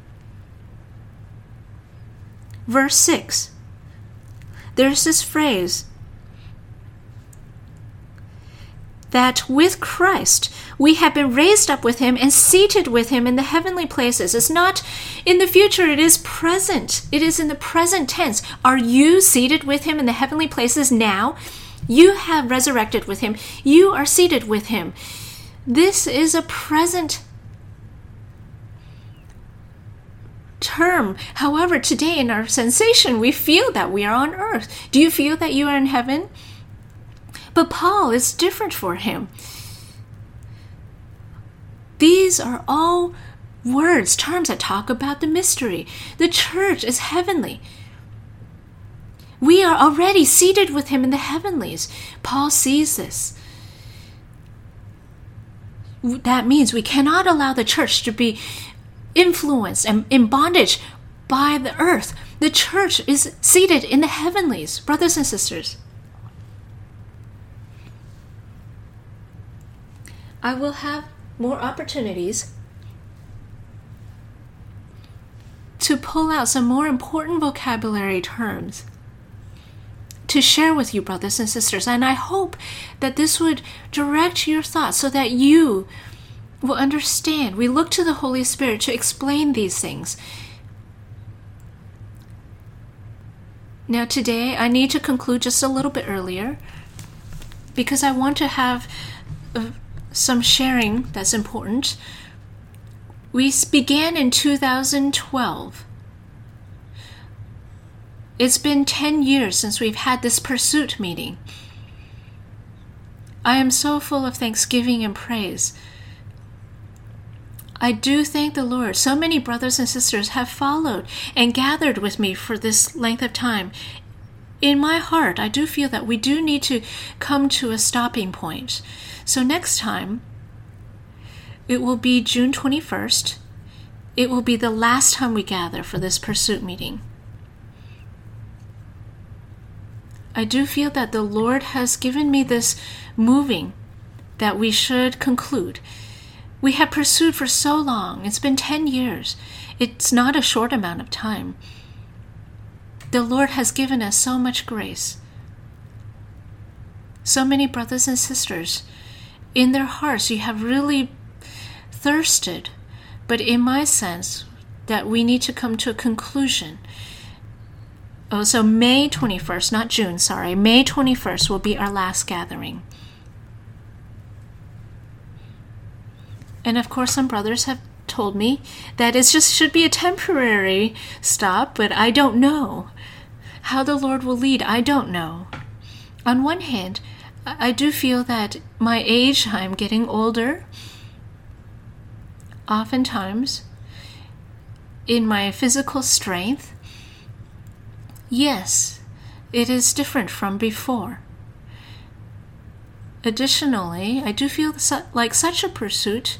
verse six. There's this phrase that with Christ we have been raised up with him and seated with him in the heavenly places. It's not in the future, it is present. It is in the present tense. Are you seated with him in the heavenly places now? You have resurrected with him. You are seated with him. This is a present term. However, today in our sensation, we feel that we are on earth. Do you feel that you are in heaven? But Paul is different for him. These are all words, terms that talk about the mystery. The church is heavenly. We are already seated with him in the heavenlies. Paul sees this. That means we cannot allow the church to be influenced and in bondage by the earth. The church is seated in the heavenlies, brothers and sisters. I will have more opportunities to pull out some more important vocabulary terms to share with you, brothers and sisters. And I hope that this would direct your thoughts so that you will understand. We look to the Holy Spirit to explain these things. Now today, I need to conclude just a little bit earlier because I want to have uh, some sharing that's important. We began in two thousand twelve. It's been ten years since we've had this pursuit meeting. I am so full of thanksgiving and praise. I do thank the Lord. So many brothers and sisters have followed and gathered with me for this length of time. In my heart, I do feel that we do need to come to a stopping point. So next time, it will be June twenty-first. It will be the last time we gather for this pursuit meeting. I do feel that the Lord has given me this moving that we should conclude. We have pursued for so long. It's been ten years. It's not a short amount of time. The Lord has given us so much grace. So many brothers and sisters, in their hearts, you have really thirsted. But in my sense, that we need to come to a conclusion. Oh, so May twenty-first, not June, sorry. May twenty-first will be our last gathering. And of course, some brothers have told me that it just should be a temporary stop, but I don't know. How the Lord will lead, I don't know. On one hand, I do feel that my age, I'm getting older. Oftentimes, in my physical strength, yes, it is different from before. Additionally, I do feel like such a pursuit,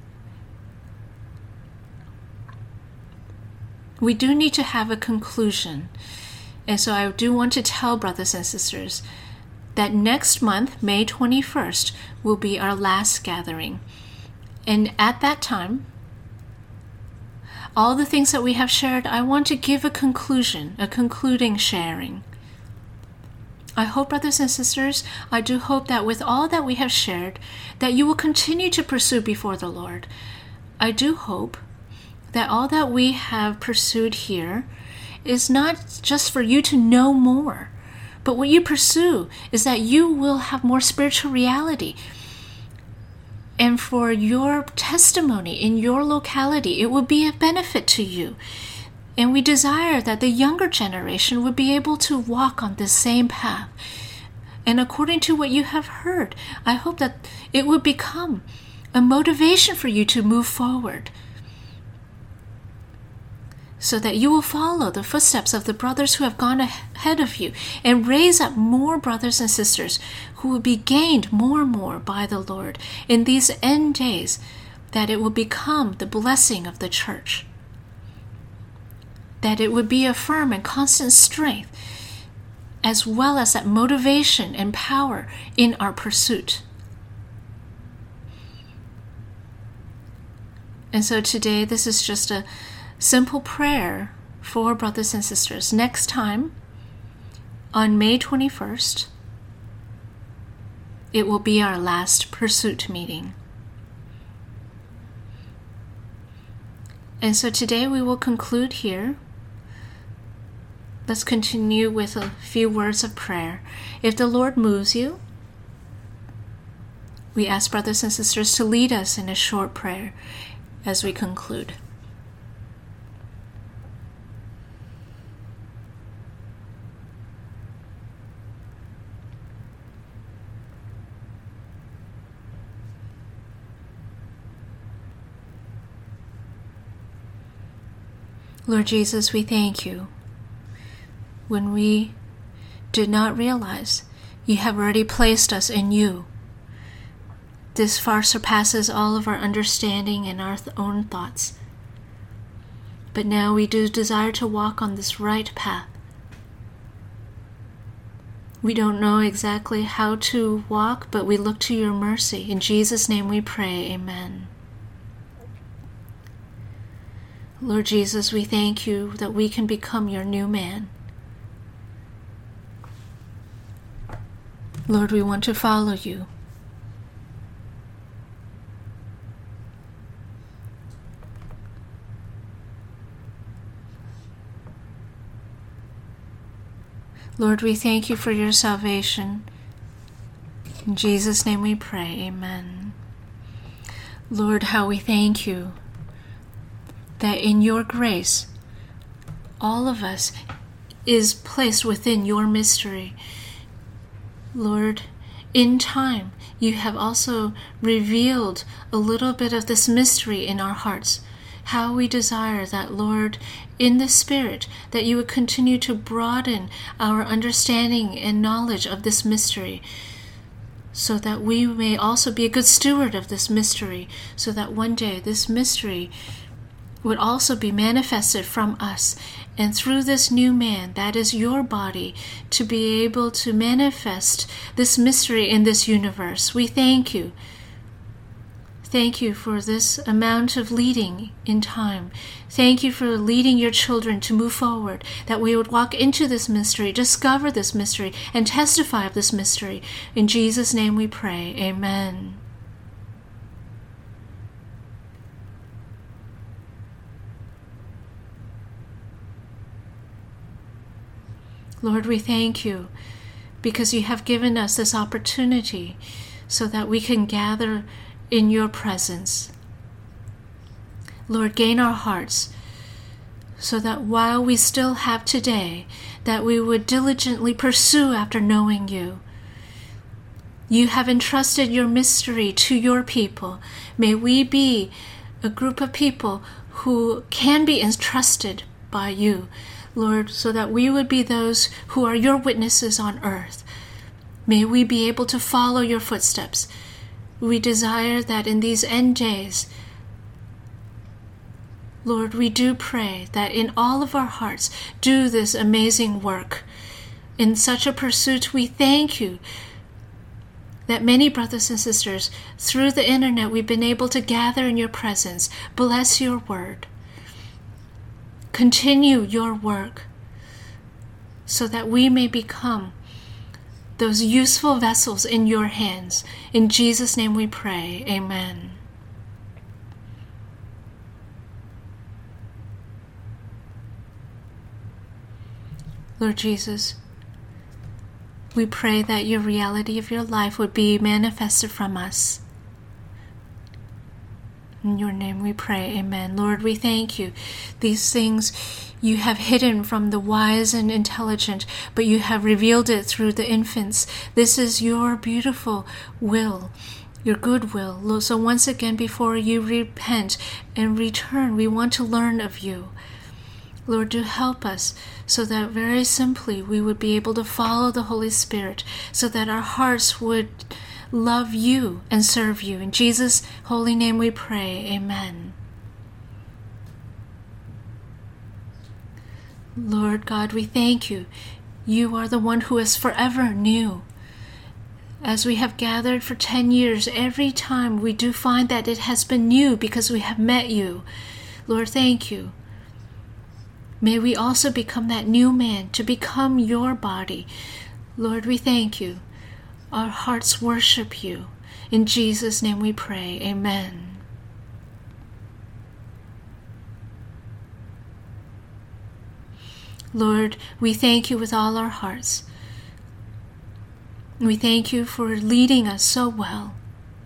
we do need to have a conclusion. And so I do want to tell brothers and sisters that next month, May twenty-first, will be our last gathering. And at that time, all the things that we have shared, I want to give a conclusion, a concluding sharing. I hope, brothers and sisters, I do hope that with all that we have shared, that you will continue to pursue before the Lord. I do hope that all that we have pursued here is not just for you to know more, but what you pursue is that you will have more spiritual reality. And for your testimony in your locality, it will be a benefit to you. And we desire that the younger generation would be able to walk on this same path. And according to what you have heard, I hope that it would become a motivation for you to move forward, so that you will follow the footsteps of the brothers who have gone ahead of you and raise up more brothers and sisters who will be gained more and more by the Lord in these end days, that it will become the blessing of the church, that it would be a firm and constant strength, as well as that motivation and power in our pursuit. And so today, this is just a simple prayer for brothers and sisters. Next time, on May twenty-first, it will be our last pursuit meeting. And so today we will conclude here. Let's continue with a few words of prayer. If the Lord moves you, we ask brothers and sisters to lead us in a short prayer as we conclude. Lord Jesus, we thank you. When we did not realize, you have already placed us in you. This far surpasses all of our understanding and our th- own thoughts. But now we do desire to walk on this right path. We don't know exactly how to walk, but we look to your mercy. In Jesus' name we pray, amen. Lord Jesus, we thank you that we can become your new man. Lord, we want to follow you. Lord, we thank you for your salvation. In Jesus' name we pray, amen. Lord, how we thank you that in your grace, all of us is placed within your mystery. Lord, in time, you have also revealed a little bit of this mystery in our hearts. How we desire that, Lord, in the Spirit, that you would continue to broaden our understanding and knowledge of this mystery, so that we may also be a good steward of this mystery, so that one day this mystery would also be manifested from us, and through this new man, that is your body, to be able to manifest this mystery in this universe. We thank you. Thank you for this amount of leading in time. Thank you for leading your children to move forward, that we would walk into this mystery, discover this mystery, and testify of this mystery. In Jesus' name we pray, amen. Lord, we thank you because you have given us this opportunity so that we can gather in your presence. Lord, gain our hearts so that while we still have today, that we would diligently pursue after knowing you. You have entrusted your mystery to your people. May we be a group of people who can be entrusted by you, Lord, so that we would be those who are your witnesses on earth. May we be able to follow your footsteps. We desire that in these end days, Lord, we do pray that in all of our hearts, do this amazing work. In such a pursuit, we thank you that many brothers and sisters, through the internet, we've been able to gather in your presence. Bless your word. continue your work so that we may become those useful vessels in your hands. In Jesus' name we pray. Amen. Lord Jesus, we pray that your reality of your life would be manifested from us. In your name we pray, amen. Lord, we thank you. These things you have hidden from the wise and intelligent, but you have revealed it through the infants. This is your beautiful will, your good will. Lord, so once again, before you repent and return, we want to learn of you. Lord, do help us so that very simply we would be able to follow the Holy Spirit, so that our hearts would love you and serve you. In Jesus' holy name we pray. Amen. Lord God, we thank you. You are the one who is forever new. As we have gathered for ten years, every time we do find that it has been new because we have met you. Lord, thank you. May we also become that new man to become your body. Lord, we thank you. Our hearts worship you. In Jesus' name we pray. Amen. Lord, we thank you with all our hearts. We thank you for leading us so well.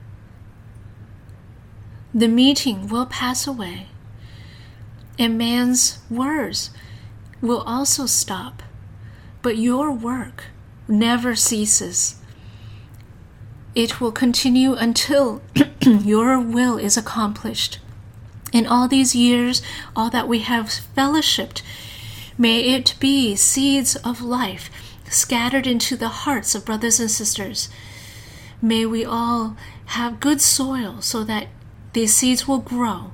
The meeting will pass away, and man's words will also stop, but your work never ceases. It will continue until your will is accomplished. In all these years, all that we have fellowshipped, may it be seeds of life scattered into the hearts of brothers and sisters. May we all have good soil so that these seeds will grow,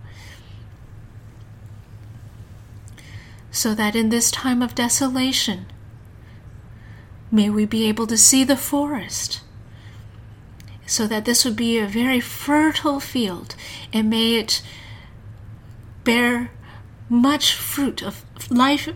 so that in this time of desolation, may we be able to see the forest, so that this would be a very fertile field, and may it bear much fruit of life,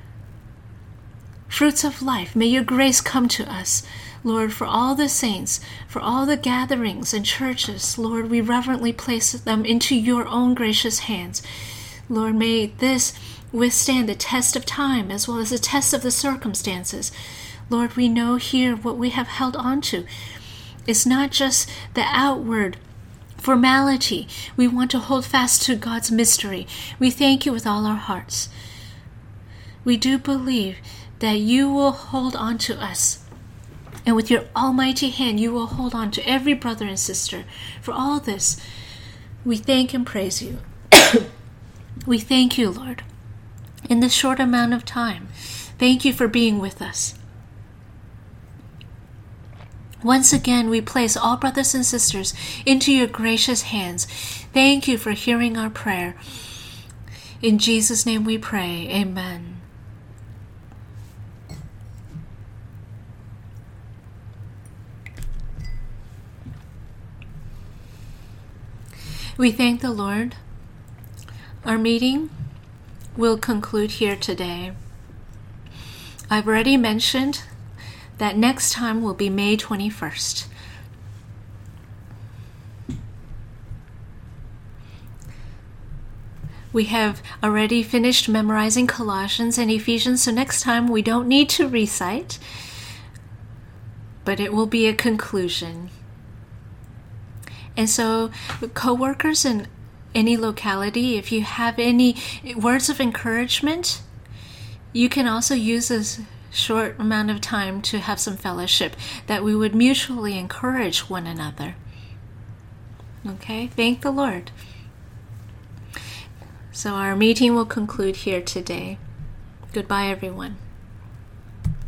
fruits of life. May your grace come to us, Lord, for all the saints, for all the gatherings and churches. Lord, we reverently place them into your own gracious hands. Lord, may this withstand the test of time as well as the test of the circumstances. Lord, we know here what we have held on to. It's not just the outward formality. We want to hold fast to God's mystery. We thank you with all our hearts. We do believe that you will hold on to us, and with your almighty hand you will hold on to every brother and sister. For all this, we thank and praise you. We thank you, Lord, in this short amount of time. Thank you for being with us. Once again, we place all brothers and sisters into your gracious hands. Thank you for hearing our prayer. In Jesus' name we pray. Amen. We thank the Lord. Our meeting will conclude here today. I've already mentioned that next time will be May twenty-first. We have already finished memorizing Colossians and Ephesians, so next time we don't need to recite, but it will be a conclusion. And so, co-workers in any locality, if you have any words of encouragement, you can also use this short amount of time to have some fellowship, that we would mutually encourage one another. Okay, thank the Lord. So our meeting will conclude here today. Goodbye, everyone.